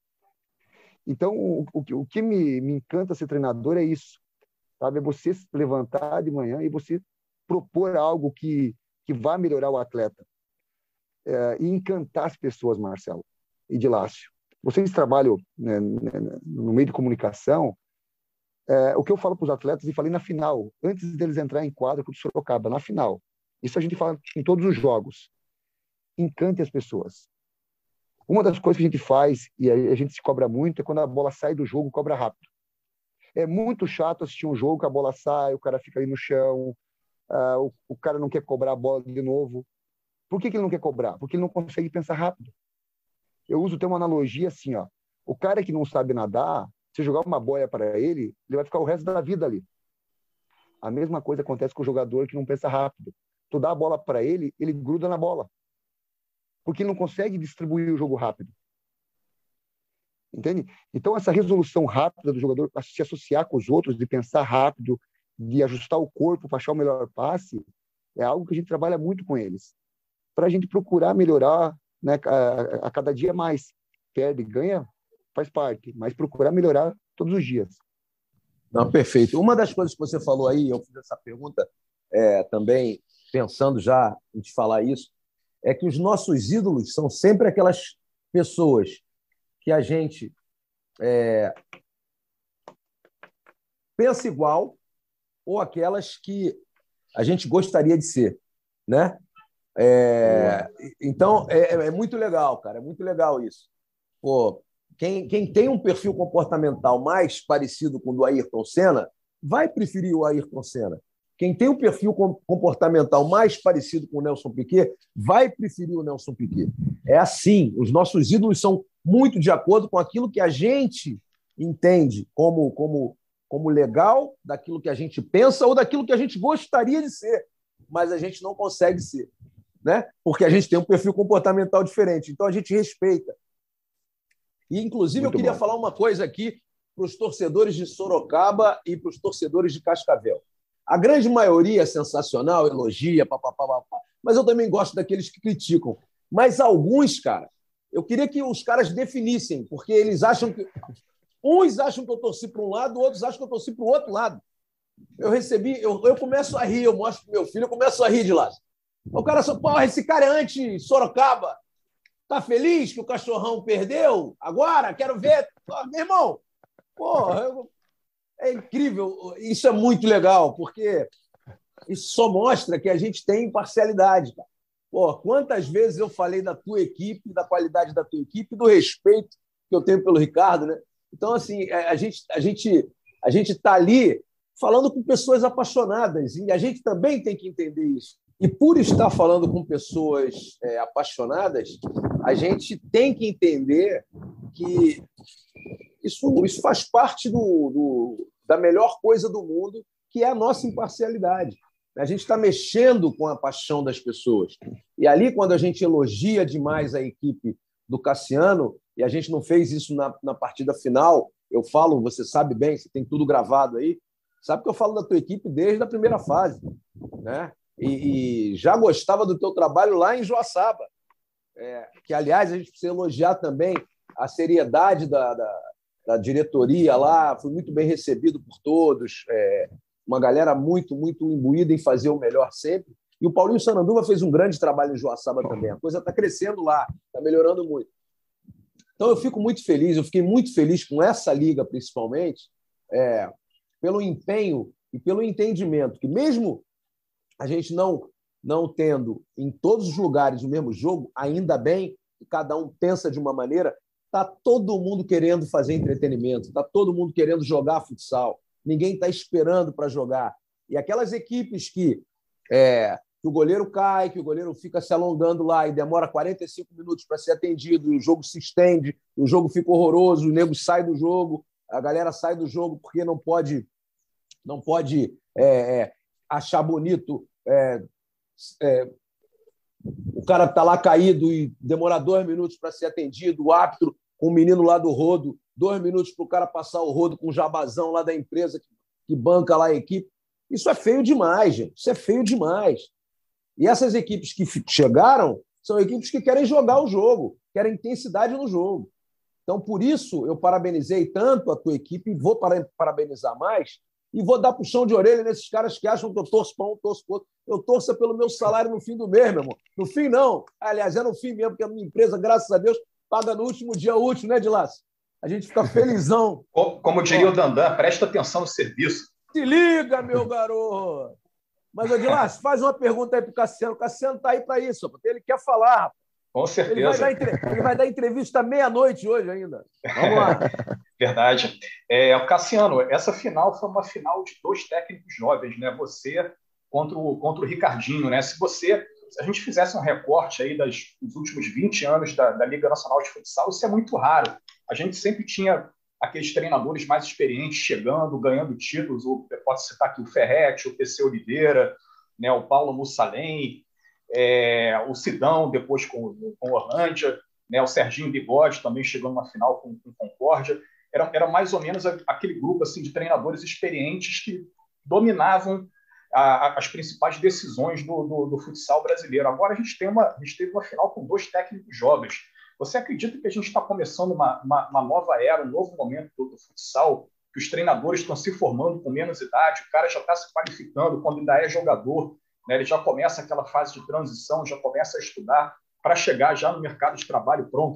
Então, o, o, o que me, me encanta ser treinador é isso, sabe? É você se levantar de manhã e você propor algo que, que vai melhorar o atleta. É, e encantar as pessoas, Marcelo e Dilácio. Vocês trabalham, né, no meio de comunicação. É, o que eu falo para os atletas, e falei na final, antes deles entrarem em quadra contra o Sorocaba, na final. Isso a gente fala em todos os jogos. Encante as pessoas. Uma das coisas que a gente faz, e a gente se cobra muito, é quando a bola sai do jogo, cobra rápido. É muito chato assistir um jogo que a bola sai, o cara fica ali no chão, uh, o, o cara não quer cobrar a bola de novo. Por que, que ele não quer cobrar? Porque ele não consegue pensar rápido. Eu uso até uma analogia assim, ó. O cara que não sabe nadar, se jogar uma boia para ele, ele vai ficar o resto da vida ali. A mesma coisa acontece com o jogador que não pensa rápido. Tu dá a bola para ele, ele gruda na bola. Porque ele não consegue distribuir o jogo rápido. Entende? Então, essa resolução rápida do jogador, se associar com os outros, de pensar rápido, de ajustar o corpo para achar o melhor passe, é algo que a gente trabalha muito com eles. Para a gente procurar melhorar, né, a, a cada dia mais. Perde, ganha, faz parte, mas procurar melhorar todos os dias. Não, perfeito. Uma das coisas que você falou aí, eu fiz essa pergunta é, também, pensando já em te falar isso, é que os nossos ídolos são sempre aquelas pessoas que a gente é, pensa igual ou aquelas que a gente gostaria de ser, né? É, então, é, é muito legal, cara, é muito legal isso. Pô, Quem, quem tem um perfil comportamental mais parecido com o do Ayrton Senna, vai preferir o Ayrton Senna. Quem tem um perfil comportamental mais parecido com o Nelson Piquet, vai preferir o Nelson Piquet. É assim, os nossos ídolos são muito de acordo com aquilo que a gente entende como, como, como legal, daquilo que a gente pensa ou daquilo que a gente gostaria de ser, mas a gente não consegue ser, né? Porque a gente tem um perfil comportamental diferente. Então, a gente respeita. E, inclusive, Muito eu queria bom. falar uma coisa aqui para os torcedores de Sorocaba e para os torcedores de Cascavel. A grande maioria é sensacional, elogia, papapá, mas eu também gosto daqueles que criticam. Mas alguns, cara, eu queria que os caras definissem, porque eles acham que... Uns acham que eu torci para um lado, outros acham que eu torci para o outro lado. Eu recebi... Eu, eu começo a rir, eu mostro para meu filho, eu começo a rir de lá. O cara só... Porra, esse cara é anti-Sorocaba. Tá feliz que o Cachorrão perdeu? Agora? Quero ver. Pô, meu irmão, porra, eu... é incrível. Isso é muito legal, porque isso só mostra que a gente tem imparcialidade, cara. Pô, quantas vezes eu falei da tua equipe, da qualidade da tua equipe, do respeito que eu tenho pelo Ricardo, né? Então, assim, a gente a gente a gente está ali falando com pessoas apaixonadas e a gente também tem que entender isso. E por estar falando com pessoas é, apaixonadas, a gente tem que entender que isso, isso faz parte do, do, da melhor coisa do mundo, que é a nossa imparcialidade. A gente está mexendo com a paixão das pessoas. E ali, quando a gente elogia demais a equipe do Cassiano, e a gente não fez isso na, na partida final, eu falo, você sabe bem, você tem tudo gravado aí, sabe que eu falo da tua equipe desde a primeira fase, né? E, e já gostava do teu trabalho lá em Joaçaba, é, que, aliás, a gente precisa elogiar também a seriedade da, da, da diretoria lá, foi muito bem recebido por todos, é, uma galera muito, muito imbuída em fazer o melhor sempre. E o Paulinho Sananduva fez um grande trabalho em Joaçaba também. A coisa está crescendo lá, está melhorando muito. Então, eu fico muito feliz, eu fiquei muito feliz com essa liga, principalmente, é, pelo empenho e pelo entendimento, que mesmo a gente não, não tendo em todos os lugares o mesmo jogo, ainda bem que cada um pensa de uma maneira, está todo mundo querendo fazer entretenimento, está todo mundo querendo jogar futsal. Ninguém está esperando para jogar. E aquelas equipes que, é, que o goleiro cai, que o goleiro fica se alongando lá e demora quarenta e cinco minutos para ser atendido, e o jogo se estende, o jogo fica horroroso, o nego sai do jogo, a galera sai do jogo porque não pode, não pode é, é, achar bonito é, é, o cara está lá caído e demora dois minutos para ser atendido, o árbitro com o menino lá do rodo, dois minutos para o cara passar o rodo com o jabazão lá da empresa que, que banca lá a equipe. Isso é feio demais, gente. Isso é feio demais. E essas equipes que chegaram são equipes que querem jogar o jogo, querem intensidade no jogo. Então, por isso, eu parabenizei tanto a tua equipe e vou parabenizar mais e vou dar puxão de orelha nesses caras que acham que eu torço para um, torço para outro. Eu torço pelo meu salário no fim do mês, meu irmão. No fim, não. Aliás, é no fim mesmo, porque a minha empresa, graças a Deus, paga no último dia útil, né, Dilácio? A gente fica felizão. Como, como diria o Dandan, presta atenção no serviço. Se liga, meu garoto! Mas, Dilácio, faz uma pergunta aí para o Cassiano. O Cassiano está aí para isso, porque ele quer falar. Com certeza. Ele vai dar, entre... ele vai dar entrevista meia-noite hoje ainda. Vamos lá. Verdade. É, Cassiano, essa final foi uma final de dois técnicos jovens, né? Você contra o, contra o Ricardinho, né? Se você, se a gente fizesse um recorte aí das, dos últimos vinte anos da, da Liga Nacional de Futsal, isso é muito raro. A gente sempre tinha aqueles treinadores mais experientes chegando, ganhando títulos. Eu posso citar aqui o Ferretti, o P C Oliveira, né? O Paulo Mussalem, É, o Sidão, depois com, com o Orlândia, né, o Serginho Bigode também chegou numa final com, com Concórdia. Era, era mais ou menos aquele grupo assim, de treinadores experientes que dominavam a, a, as principais decisões do, do, do futsal brasileiro. Agora a gente, tem uma, a gente teve uma final com dois técnicos jovens. Você acredita que a gente está começando uma, uma, uma nova era, um novo momento do, do futsal, que os treinadores estão se formando com menos idade, o cara já está se qualificando quando ainda é jogador, né? Ele já começa aquela fase de transição, já começa a estudar para chegar já no mercado de trabalho pronto?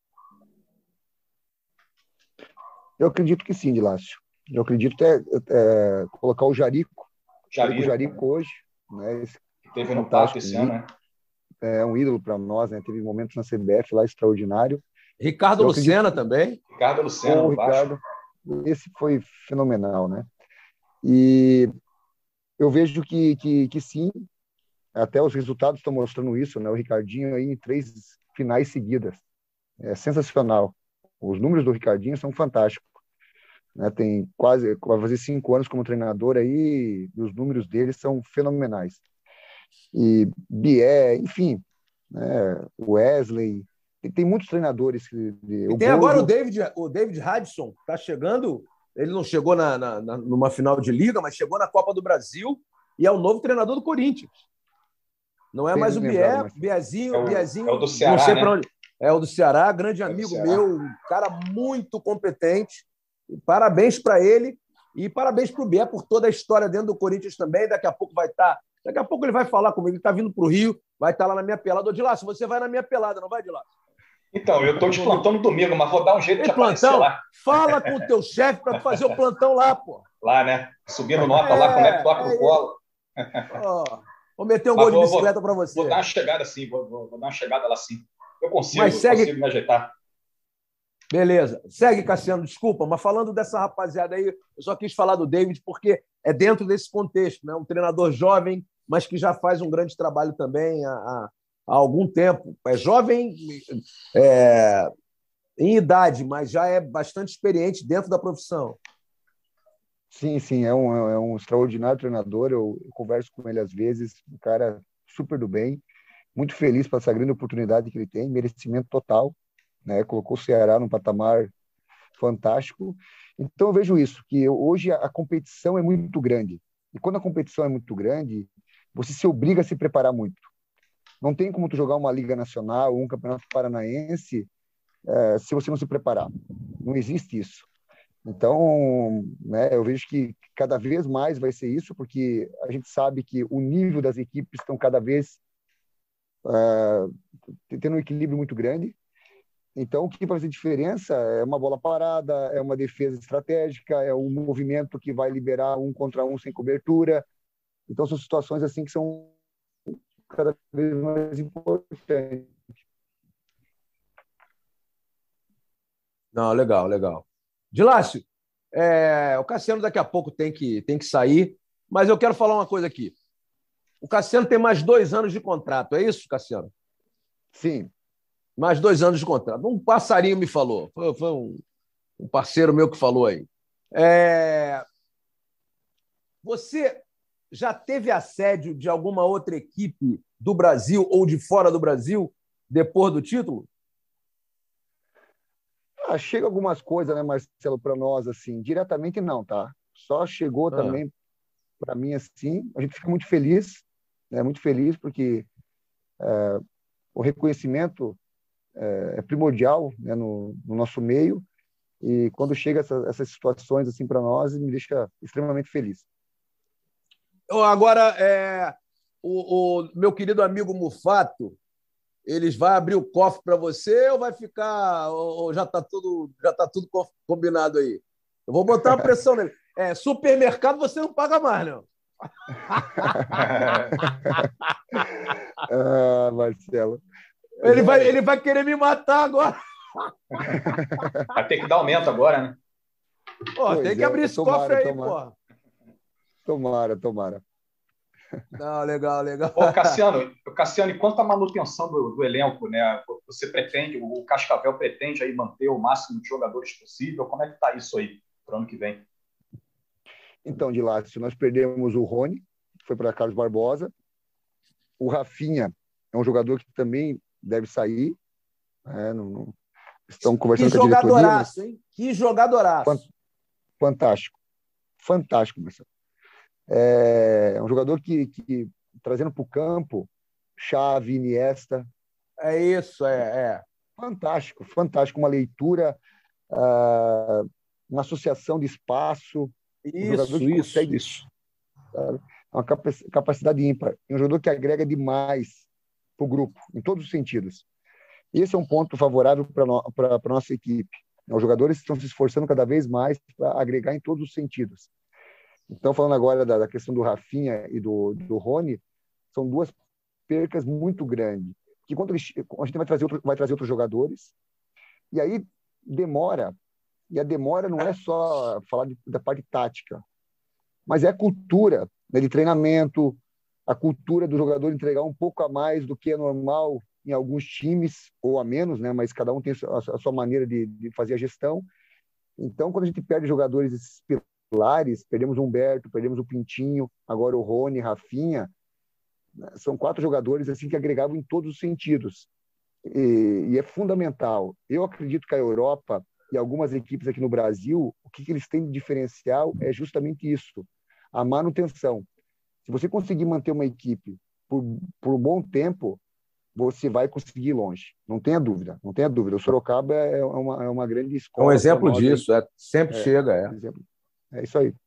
Eu acredito que sim, Dilácio. Eu acredito até é, colocar o Jarico. Jarico, o Jarico hoje. Né? Esse, teve no Pato esse ano, né? É um ídolo para nós, né? Teve momentos na C B F lá extraordinário. Ricardo eu Lucena acredito... também. Ricardo Lucena, o Ricardo. Esse foi fenomenal, né? E eu vejo que, que, que sim, até os resultados estão mostrando isso, né? O Ricardinho aí em três finais seguidas. É sensacional. Os números do Ricardinho são fantásticos. Né? Tem quase, vai fazer cinco anos como treinador aí, e os números dele são fenomenais. E Bié, enfim, né? Wesley, tem, tem muitos treinadores. Que, e o tem Bozo... agora o David, o David Hudson, está chegando. Ele não chegou na, na, na, numa final de liga, mas chegou na Copa do Brasil e é o novo treinador do Corinthians. Não é Bem mais o lembrado, Bié, Marcelo. Biézinho, É o, Biézinho, é o do não Ceará, sei né? para onde. É o do Ceará, grande É do amigo Ceará. meu, um cara muito competente. E parabéns para ele e parabéns para o Bié por toda a história dentro do Corinthians também. Daqui a pouco vai estar. Daqui a pouco ele vai falar comigo. Ele está vindo para o Rio, vai estar lá na minha pelada. Ô, Dilácio, você vai na minha pelada, não vai, Dilácio? Então, eu estou de plantão no domingo, mas vou dar um jeito de Tem aparecer plantão? lá. Fala com o teu chefe para fazer o plantão lá, pô. Lá, né? Subindo nota lá, como é que toca É, o é colo. Ó, vou meter um Mas gol de vou, bicicleta vou, para vou você. dar uma chegada sim, vou, vou, vou dar uma chegada lá sim. Eu Mas consigo, segue. consigo me ajeitar. Beleza. Segue, Cassiano, desculpa, mas falando dessa rapaziada aí, eu só quis falar do David porque é dentro desse contexto, né? Um treinador jovem, mas que já faz um grande trabalho também há, há, há algum tempo. É jovem é, em idade, mas já é bastante experiente dentro da profissão. Sim, sim, é um, é um extraordinário treinador. Eu, eu converso com ele às vezes, um cara super do bem, muito feliz por essa grande oportunidade que ele tem, merecimento total, né? Colocou o Ceará num patamar fantástico. Então eu vejo isso, que hoje a, a competição é muito grande. E quando a competição é muito grande, você se obriga a se preparar muito. Não tem como tu jogar uma Liga Nacional ou um Campeonato Paranaense é, se você não se preparar. Não existe isso. Então, né, eu vejo que cada vez mais vai ser isso, porque a gente sabe que o nível das equipes estão cada vez uh, tendo um equilíbrio muito grande. Então, o que vai fazer diferença é uma bola parada, é uma defesa estratégica, é um movimento que vai liberar um contra um sem cobertura. Então, são situações assim que são cada vez mais importantes. Não, legal, legal. Dilácio, é, o Cassiano daqui a pouco tem que, tem que sair, mas eu quero falar uma coisa aqui. O Cassiano tem mais dois anos de contrato, é isso, Cassiano? Sim. Mais dois anos de contrato. Um passarinho me falou, foi, foi um, um parceiro meu que falou aí. É... Você já teve assédio de alguma outra equipe do Brasil ou de fora do Brasil depois do título? Ah, chega algumas coisas, né, Marcelo, para nós, assim, diretamente não, tá? Só chegou Ah. também para mim, assim, a gente fica muito feliz, né, muito feliz, porque é, o reconhecimento é, é primordial, né, no, no nosso meio, e quando chega essa, essas situações, assim, para nós, me deixa extremamente feliz. Agora, é, o, o meu querido amigo Mufato, eles vai abrir o cofre para você ou vai ficar ou, ou já está tudo já tá tudo combinado aí? Eu vou botar uma pressão nele. É, supermercado você não paga mais, não. Ah, Marcelo. Ele vai, ele vai querer me matar agora. Vai ter que dar aumento agora, né? Pô, tem que é, abrir esse tomara, cofre aí, tomara. pô. Tomara, tomara. Não, legal, legal. Ô, Cassiano, Cassiano, e quanto à manutenção do, do elenco, né? Você pretende, o Cascavel pretende aí manter o máximo de jogadores possível? Como é que está isso aí para o ano que vem? Então, de lá, se nós perdemos o Rony, que foi para Carlos Barbosa, o Rafinha é um jogador que também deve sair, né? não, não... estão conversando que com a diretoria. Jogadoraço, hein? Que jogadoraço. Fantástico, fantástico, Marcelo. É um jogador que, que trazendo para o campo, Xavi, Iniesta. É isso, é. é. Fantástico, fantástico. Uma leitura, uh, uma associação de espaço. Isso, um jogador que isso, consegue, isso. Sabe, uma capacidade ímpar. Um jogador que agrega demais para o grupo, em todos os sentidos. Esse é um ponto favorável para no, a nossa equipe. Os jogadores estão se esforçando cada vez mais para agregar em todos os sentidos. Então, falando agora da, da questão do Rafinha e do, do Rony, são duas percas muito grandes. Que quando eles, a gente vai trazer, outro, vai trazer outros jogadores, e aí demora. E a demora não é só falar de, da parte tática, mas é a cultura, né, de treinamento, a cultura do jogador entregar um pouco a mais do que é normal em alguns times, ou a menos, né, mas cada um tem a, a sua maneira de, de fazer a gestão. Então, quando a gente perde jogadores esses pilares, perdemos o Humberto, perdemos o Pintinho, agora o Rony, Rafinha, são quatro jogadores assim que agregavam em todos os sentidos. E, e é fundamental. Eu acredito que a Europa e algumas equipes aqui no Brasil, o que, que eles têm de diferencial é justamente isso, a manutenção. Se você conseguir manter uma equipe por, por um bom tempo, você vai conseguir ir longe. Não tenha dúvida, não tenha dúvida. O Sorocaba é uma, é uma grande escola. É um exemplo disso, é, sempre é, chega. É. é isso aí.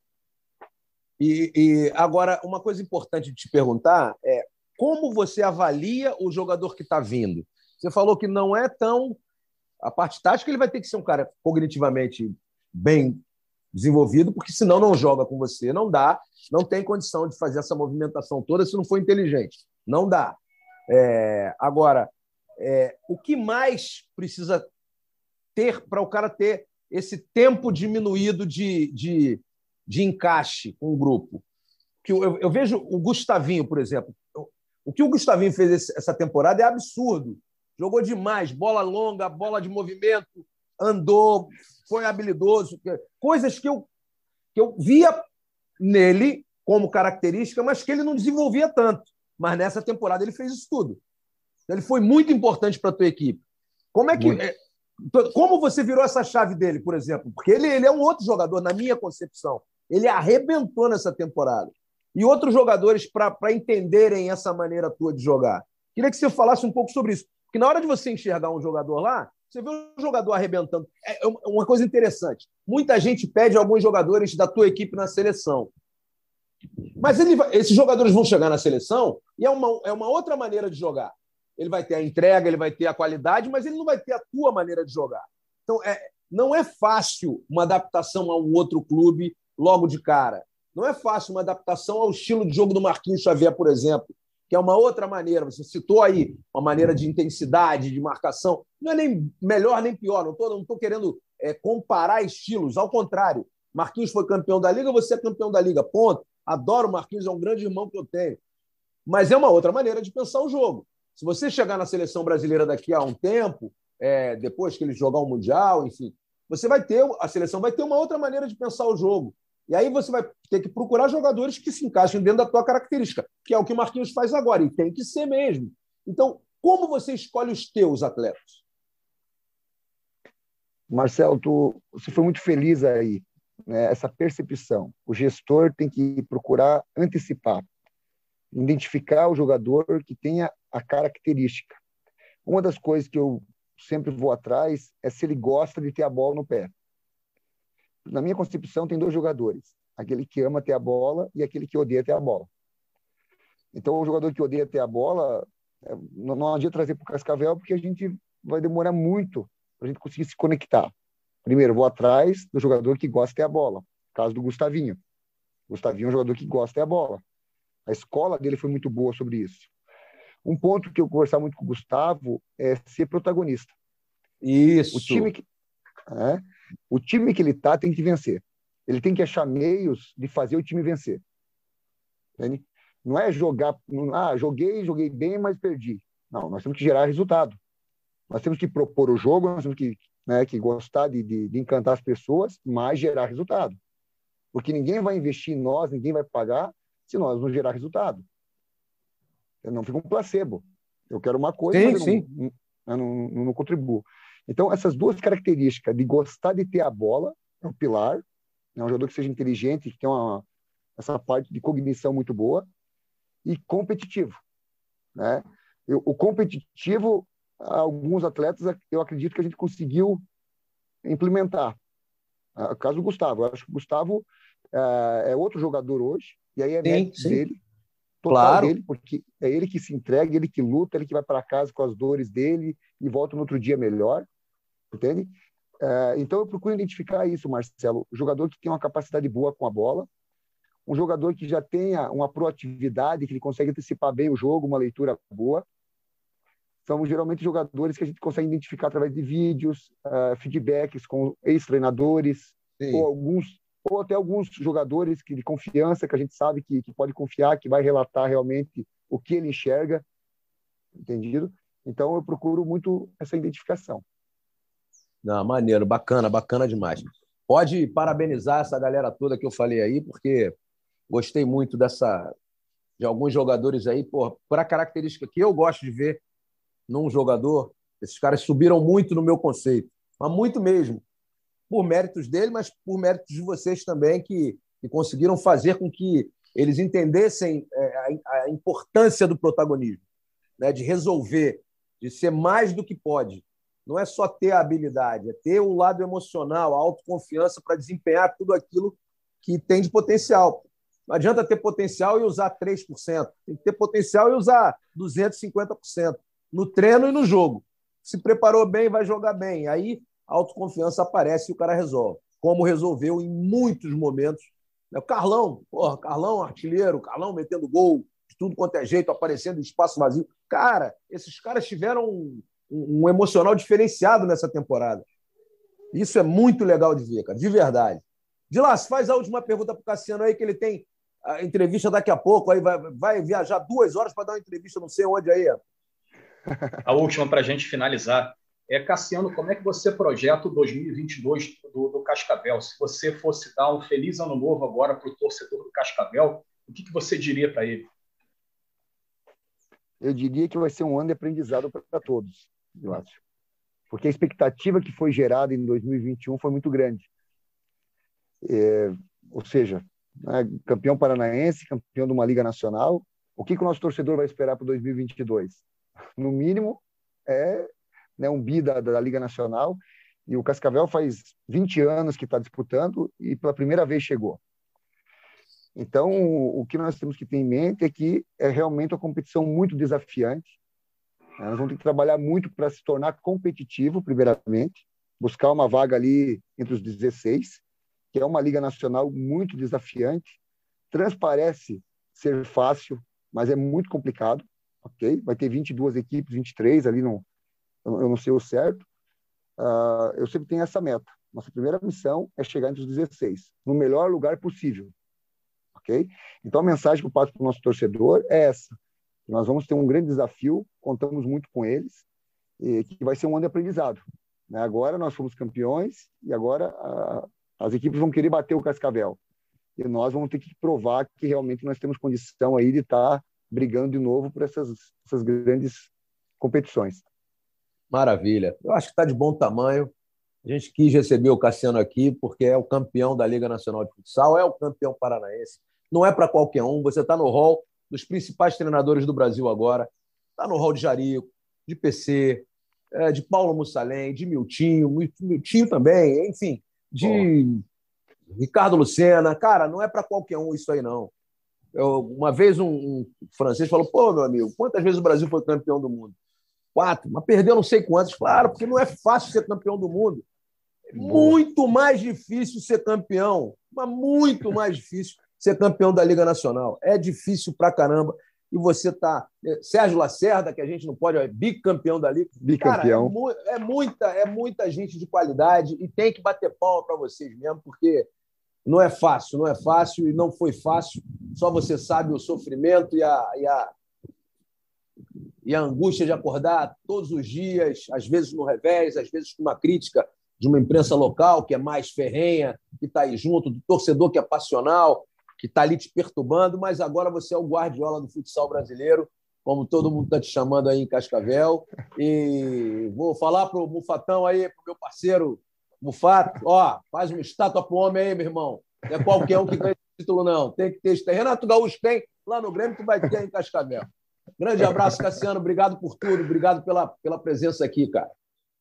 E, e agora, uma coisa importante de te perguntar é como você avalia o jogador que está vindo? Você falou que não é tão... A parte tática, ele vai ter que ser um cara cognitivamente bem desenvolvido, porque senão não joga com você. Não dá, não tem condição de fazer essa movimentação toda se não for inteligente. Não dá. É, agora, é, o que mais precisa ter para o cara ter esse tempo diminuído de, de, de encaixe com o grupo? Que eu, eu vejo o Gustavinho, por exemplo. O que o Gustavinho fez esse, essa temporada é absurdo. Jogou demais, bola longa, bola de movimento, andou, foi habilidoso. Coisas que eu, que eu via nele como característica, mas que ele não desenvolvia tanto. Mas nessa temporada ele fez isso tudo. Ele foi muito importante para a tua equipe. Como é que... Muito. Como você virou essa chave dele, por exemplo? Porque ele, ele é um outro jogador, na minha concepção. Ele arrebentou nessa temporada. E outros jogadores, para entenderem essa maneira tua de jogar. Queria que você falasse um pouco sobre isso. Porque na hora de você enxergar um jogador lá, você vê um jogador arrebentando. É uma coisa interessante. Muita gente pede alguns jogadores da tua equipe na seleção. Mas ele vai, esses jogadores vão chegar na seleção e é uma, é uma outra maneira de jogar. Ele vai ter a entrega, ele vai ter a qualidade, mas ele não vai ter a tua maneira de jogar. Então, é, não é fácil uma adaptação a um outro clube logo de cara. Não é fácil uma adaptação ao estilo de jogo do Marquinhos Xavier, por exemplo, que é uma outra maneira. Você citou aí uma maneira de intensidade, de marcação. Não é nem melhor nem pior. Não estou não tô querendo é, comparar estilos. Ao contrário, Marquinhos foi campeão da Liga, você é campeão da Liga. Ponto. Adoro o Marquinhos, é um grande irmão que eu tenho. Mas é uma outra maneira de pensar o jogo. Se você chegar na seleção brasileira daqui a um tempo, é, depois que ele jogar o Mundial, enfim, você vai ter, a seleção vai ter uma outra maneira de pensar o jogo. E aí você vai ter que procurar jogadores que se encaixem dentro da tua característica, que é o que o Marquinhos faz agora, e tem que ser mesmo. Então, como você escolhe os teus atletas? Marcelo, tu, você foi muito feliz aí, né? Essa percepção. O gestor tem que procurar antecipar, identificar o jogador que tenha a característica. Uma das coisas que eu sempre vou atrás é se ele gosta de ter a bola no pé. Na minha concepção, tem dois jogadores. Aquele que ama ter a bola e aquele que odeia ter a bola. Então, o jogador que odeia ter a bola, não adianta trazer para o Cascavel, porque a gente vai demorar muito para a gente conseguir se conectar. Primeiro, vou atrás do jogador que gosta de ter a bola. No caso do Gustavinho. O Gustavinho é um jogador que gosta de ter a bola. A escola dele foi muito boa sobre isso. Um ponto que eu conversar muito com o Gustavo é ser protagonista. Isso. O time que, é, o time que ele está tem que vencer. Ele tem que achar meios de fazer o time vencer. Entende? Não é jogar... Ah, joguei, joguei bem, mas perdi. Não, nós temos que gerar resultado. Nós temos que propor o jogo, nós temos que, né, que gostar de, de, de encantar as pessoas, mas gerar resultado. Porque ninguém vai investir em nós, ninguém vai pagar se nós não gerar resultado. Não fica um placebo. Eu quero uma coisa, sim, mas eu sim. Não, eu não, não, não contribuo. Então, essas duas características de gostar de ter a bola, é um pilar, é um jogador que seja inteligente, que tenha uma, essa parte de cognição muito boa, e competitivo. Né? Eu, o competitivo, alguns atletas, eu acredito que a gente conseguiu implementar. O caso do Gustavo. Eu acho que o Gustavo é, é outro jogador hoje, e aí é sim, mérito sim. dele, total claro. dele, porque é ele que se entrega, ele que luta, ele que vai para casa com as dores dele e volta no outro dia melhor, entende? É, então eu procuro identificar isso, Marcelo, o jogador que tem uma capacidade boa com a bola, um jogador que já tenha uma proatividade, que ele consegue antecipar bem o jogo, uma leitura boa. São geralmente jogadores que a gente consegue identificar através de vídeos, uh, feedbacks com ex-treinadores, ou alguns ou até alguns jogadores que, de confiança, que a gente sabe que, que pode confiar, que vai relatar realmente o que ele enxerga, entendido? Então, eu procuro muito essa identificação. Não, maneiro, bacana, bacana demais. Pode parabenizar essa galera toda que eu falei aí, porque gostei muito dessa, de alguns jogadores aí, por, por a característica que eu gosto de ver num jogador. Esses caras subiram muito no meu conceito, mas muito mesmo. Por méritos dele, mas por méritos de vocês também, que, que conseguiram fazer com que eles entendessem a importância do protagonismo, né? De resolver, de ser mais do que pode. Não é só ter a habilidade, é ter o lado emocional, a autoconfiança para desempenhar tudo aquilo que tem de potencial. Não adianta ter potencial e usar três por cento. Tem que ter potencial e usar duzentos e cinquenta por cento no treino e no jogo. Se preparou bem, vai jogar bem. Aí a autoconfiança aparece e o cara resolve. Como resolveu em muitos momentos. O Carlão, porra, Carlão artilheiro, Carlão metendo gol, de tudo quanto é jeito, aparecendo em espaço vazio. Cara, esses caras tiveram um, um, um emocional diferenciado nessa temporada. Isso é muito legal de ver, cara, de verdade. Dilas, faz a última pergunta para o Cassiano aí, que ele tem a entrevista daqui a pouco, aí vai, vai viajar duas horas para dar uma entrevista não sei onde aí. A última para a gente finalizar. É, Cassiano, como é que você projeta o dois mil e vinte e dois do, do Cascavel? Se você fosse dar um feliz ano novo agora para o torcedor do Cascavel, o que, que você diria para ele? Eu diria que vai ser um ano de aprendizado para todos, eu acho. Porque a expectativa que foi gerada em dois mil e vinte e um foi muito grande. É, ou seja, né, campeão paranaense, campeão de uma Liga Nacional. O que, que o nosso torcedor vai esperar para dois mil e vinte e dois? No mínimo, é, né, um bi da, da Liga Nacional. E o Cascavel faz vinte anos que está disputando e pela primeira vez chegou. Então, o, o que nós temos que ter em mente é que é realmente uma competição muito desafiante. Nós vamos ter que trabalhar muito para se tornar competitivo, primeiramente, buscar uma vaga ali entre os dezesseis, que é uma Liga Nacional muito desafiante. Transparece ser fácil, mas é muito complicado, ok? Vai ter vinte e duas equipes, vinte e três ali, não, eu não sei o certo. Uh, eu sempre tenho essa meta. Nossa primeira missão é chegar entre os dezesseis, no melhor lugar possível, ok? Então, a mensagem que eu passo para o nosso torcedor é essa. Nós vamos ter um grande desafio, contamos muito com eles, e que vai ser um ano de aprendizado. Né? Agora nós fomos campeões e agora a, as equipes vão querer bater o Cascavel. E nós vamos ter que provar que realmente nós temos condição aí de estar brigando de novo por essas, essas grandes competições. Maravilha. Eu acho que está de bom tamanho. A gente quis receber o Cassiano aqui porque é o campeão da Liga Nacional de Futsal, é o campeão paranaense. Não é para qualquer um. Você está no hall dos principais treinadores do Brasil agora. Está no hall de Jarico, de P C, de Paulo Mussalem, de Miltinho, Miltinho também, enfim, de oh. Ricardo Lucena. Cara, não é para qualquer um isso aí, não. Eu, uma vez um, um francês falou, pô, meu amigo, quantas vezes o Brasil foi campeão do mundo? Quatro, mas perdeu não sei quantos. Claro, porque não é fácil ser campeão do mundo. É muito mais difícil ser campeão, mas muito mais difícil ser campeão da Liga Nacional. É difícil pra caramba. E você tá... Sérgio Lacerda, que a gente não pode... É bicampeão da Liga. Bicampeão. Cara, é, mu... é, muita, é muita gente de qualidade e tem que bater palma para vocês mesmo, porque não é fácil, não é fácil e não foi fácil. Só você sabe o sofrimento e a, e a, e a angústia de acordar todos os dias, às vezes no revés, às vezes com uma crítica de uma imprensa local que é mais ferrenha, que está aí junto, do torcedor que é passional, que está ali te perturbando, mas agora você é o Guardiola do futsal brasileiro, como todo mundo está te chamando aí em Cascavel. E vou falar para o Mufatão aí, para o meu parceiro Mufato, ó, faz uma estátua para o homem aí, meu irmão. Não é qualquer um que ganha esse título, não. Tem que ter isso. Renato Gaúcho tem, lá no Grêmio tu vai ter aí em Cascavel. Grande abraço, Cassiano. Obrigado por tudo. Obrigado pela, pela presença aqui, cara.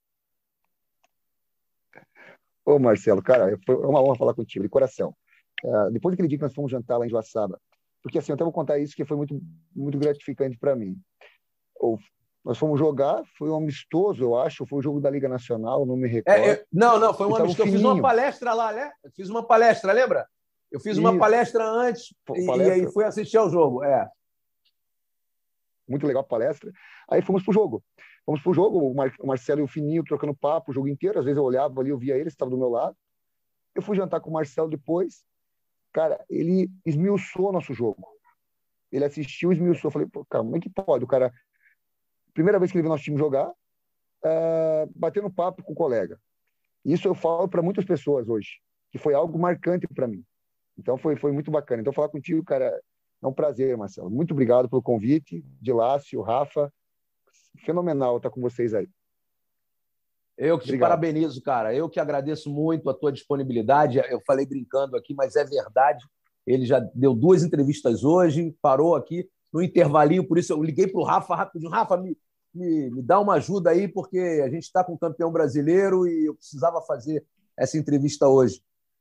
Ô, Marcelo, cara, foi uma honra falar contigo, de coração. Uh, depois daquele dia que nós fomos jantar lá em Joaçaba, porque assim, eu até vou contar isso que foi muito, muito gratificante para mim. Ou, nós fomos jogar, foi um amistoso, eu acho, foi o jogo da Liga Nacional, não me recordo. É, é, não, não, foi um amistoso. Eu fiz uma palestra lá, né? Eu fiz uma palestra, lembra? Eu fiz uma isso. palestra antes Pô, palestra. e aí fui assistir ao jogo. É. Muito legal a palestra. Aí fomos pro jogo. Fomos pro jogo, o, Mar, o Marcelo e o Fininho trocando papo o jogo inteiro. Às vezes eu olhava ali, eu via ele, estava do meu lado. Eu fui jantar com o Marcelo depois. Cara, ele esmiuçou nosso jogo. Ele assistiu, esmiuçou. Eu falei, pô, cara, como é que pode? O cara, primeira vez que ele viu nosso time jogar, uh, batendo papo com o colega. Isso eu falo para muitas pessoas hoje, que foi algo marcante para mim. Então foi, foi muito bacana. Então falar contigo, cara, é um prazer, Marcelo. Muito obrigado pelo convite. Dilácio, Rafa, fenomenal estar com vocês aí. Eu que te Obrigado. parabenizo, cara. Eu que agradeço muito a tua disponibilidade. Eu falei brincando aqui, mas é verdade. Ele já deu duas entrevistas hoje, parou aqui no intervalinho, por isso eu liguei para o Rafa rapidinho. Rafa, me, me, me dá uma ajuda aí, porque a gente está com um campeão brasileiro e eu precisava fazer essa entrevista hoje.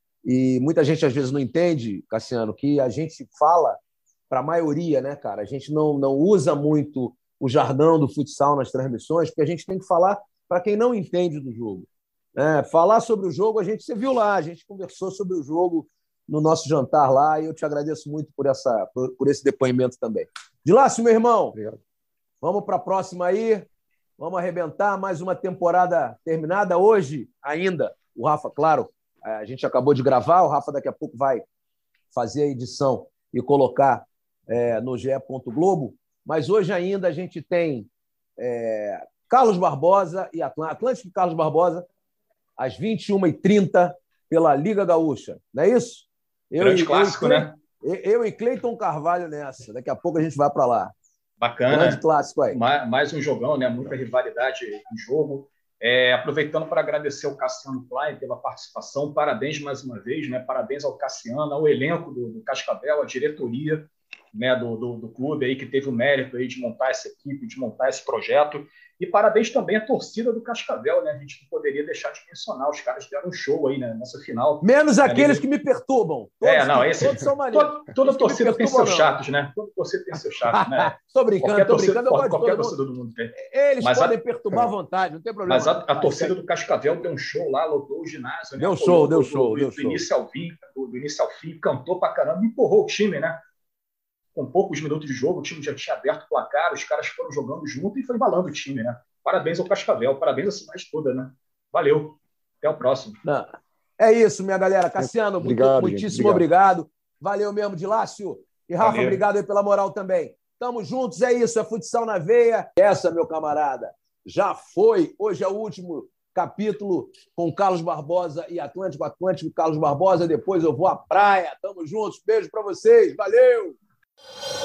E muita gente às vezes não entende, Cassiano, que a gente fala para a maioria, né, cara? A gente não, não usa muito o jargão do futsal nas transmissões, porque a gente tem que falar para quem não entende do jogo. É, falar sobre o jogo, a gente, você viu lá, a gente conversou sobre o jogo no nosso jantar lá, e eu te agradeço muito por, essa, por, por esse depoimento também. Dilácio, meu irmão, obrigado. Vamos para a próxima aí, vamos arrebentar, mais uma temporada terminada hoje ainda. O Rafa, claro, a gente acabou de gravar, o Rafa daqui a pouco vai fazer a edição e colocar é, no G E. Globo, mas hoje ainda a gente tem é, Carlos Barbosa e Atlântico e Carlos Barbosa, às vinte e uma e trinta, pela Liga Gaúcha, não é isso? Eu Grande e, clássico, eu, né? Eu e Cleiton Carvalho nessa. Daqui a pouco a gente vai para lá. Bacana. Grande clássico aí. Mais, mais um jogão, né? Muita rivalidade em jogo. É, aproveitando para agradecer ao Cassiano Klein pela participação. Parabéns mais uma vez, né? Parabéns ao Cassiano, ao elenco do, do Cascavel, à diretoria, né, do, do, do clube aí, que teve o mérito aí de montar essa equipe, de montar esse projeto. E parabéns também à torcida do Cascavel, né? A gente não poderia deixar de mencionar. Os caras deram um show aí, né, nessa final. Menos aqueles que me perturbam. Todos, é, não, esse, todos são maneiros. Toda, toda torcida tem seus chatos, né? Toda torcida tem seus chatos, né? Tô brincando, qualquer tô torcida, brincando. Qualquer, qualquer torcida do mundo tem. Eles mas podem a, perturbar à vontade, não tem problema. Mas a, a torcida do Cascavel deu um show lá, lotou o ginásio. Deu né? show, do, deu do, show. Do, deu do, show. Início ao fim, do, do início ao fim, cantou pra caramba, empurrou o time, né? Com poucos minutos de jogo, o time já tinha aberto o placar, os caras foram jogando junto e foi embalando o time, né? Parabéns ao Cascavel, parabéns à cidade toda, né? Valeu, até o próximo. Não. É isso, minha galera. Cassiano, obrigado, muito, muitíssimo obrigado. obrigado. Valeu mesmo, Dilácio. E Rafa, Valeu. Obrigado aí pela moral também. Tamo juntos, é isso, é futsal na veia. Essa, meu camarada, já foi. Hoje é o último capítulo com Carlos Barbosa e Atlântico, Atlântico, Carlos Barbosa. Depois eu vou à praia. Tamo juntos. Beijo para vocês. Valeu!